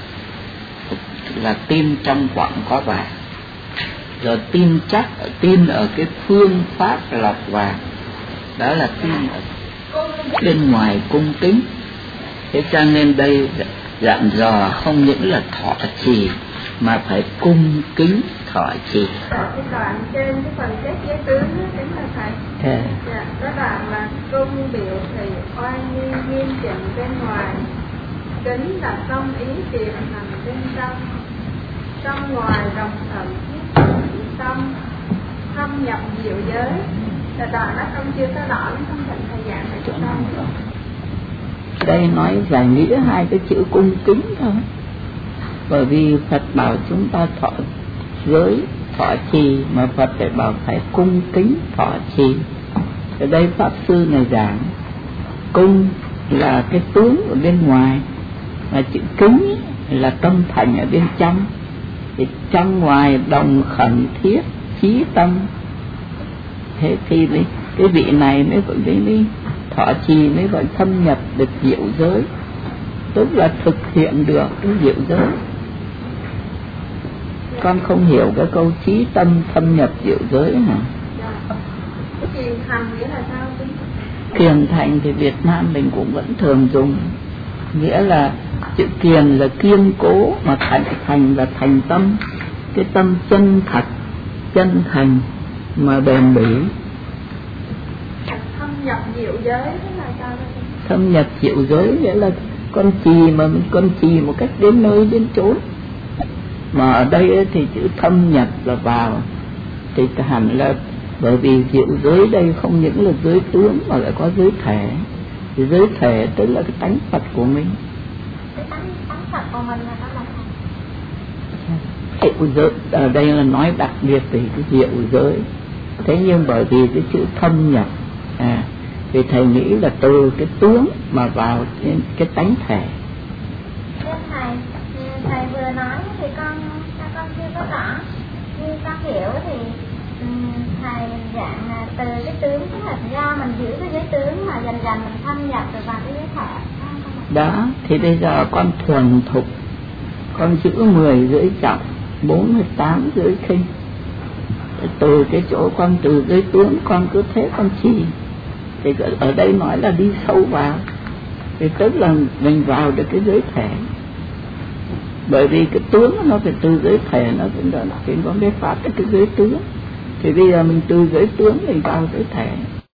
là tin trong quặng có vàng. Rồi tin chắc, tin ở cái phương pháp lọc vàng, đó là tin ở bên ngoài cung kính. Thế cho nên đây dặn dò không những là thọ trì mà phải cung kính thọ trì. Cái đoạn trên cái phần các giới tướng đó, kính là thầy. Dạ, đó là cung biểu thì oai nghi nghiêm chỉnh bên ngoài, kính là tâm ý kiềm hành bên trong ngoài đồng thuận tâm, thâm nhập diệu giới. Là đoạn nó không chưa có rõ, nó không thành thầy giảng ở chỗ đâu. Đây nói giải nghĩa hai cái chữ cung kính thôi. Bởi vì Phật bảo chúng ta thọ giới, thọ trì, mà Phật lại bảo phải cung kính thọ trì. Ở đây Pháp Sư này giảng cung là cái tướng ở bên ngoài, mà chữ kính là tâm thành ở bên trong. Thì trong ngoài đồng khẩn thiết chí tâm. Thế thì cái vị này mới thọ trì mới gọi thâm nhập được diệu giới, tức là thực hiện được cái diệu giới. Con không hiểu cái câu chí tâm thâm nhập diệu giới hả? Kiền thành nghĩa là sao? Kiền thành thì Việt Nam mình cũng vẫn thường dùng, nghĩa là chữ kiền là kiên cố, mà thành là thành tâm, cái tâm chân thật, chân thành mà bền bỉ. Thâm nhập diệu giới là sao? Thâm nhập diệu giới nghĩa là con trì, mà mình con trì một cách đến nơi đến chốn. Mà ở đây thì chữ thâm nhập là vào, thì hẳn là bởi vì diệu giới đây không những là giới tướng mà lại có giới thể. Thì giới thể tức là cái tánh Phật của mình. Cái tánh Phật của mình là nó Diệu giới ở đây là nói đặc biệt về cái diệu giới. Thế nhưng bởi vì cái chữ thâm nhập thì thầy nghĩ là từ cái tướng mà vào cái tánh thể. Thầy vừa nói thì con chưa có rõ, như con hiểu thì thầy dạng từ cái tướng, tức là do mình giữ cái giới tướng mà dần dần mình thâm nhập được vào cái giới thể. Đó, thì bây giờ con thuần thục, con giữ 10 giới trọng, 48 giới khinh. Từ cái chỗ con từ giới tướng con cứ thế con trì. Thì ở đây nói là đi sâu vào, thì tức là mình vào được cái giới thể. Bởi vì cái tướng nó phải từ giới thể, nó phải có cái phát cái giới tướng. Thì bây giờ mình từ giới tướng mình vào giới thể.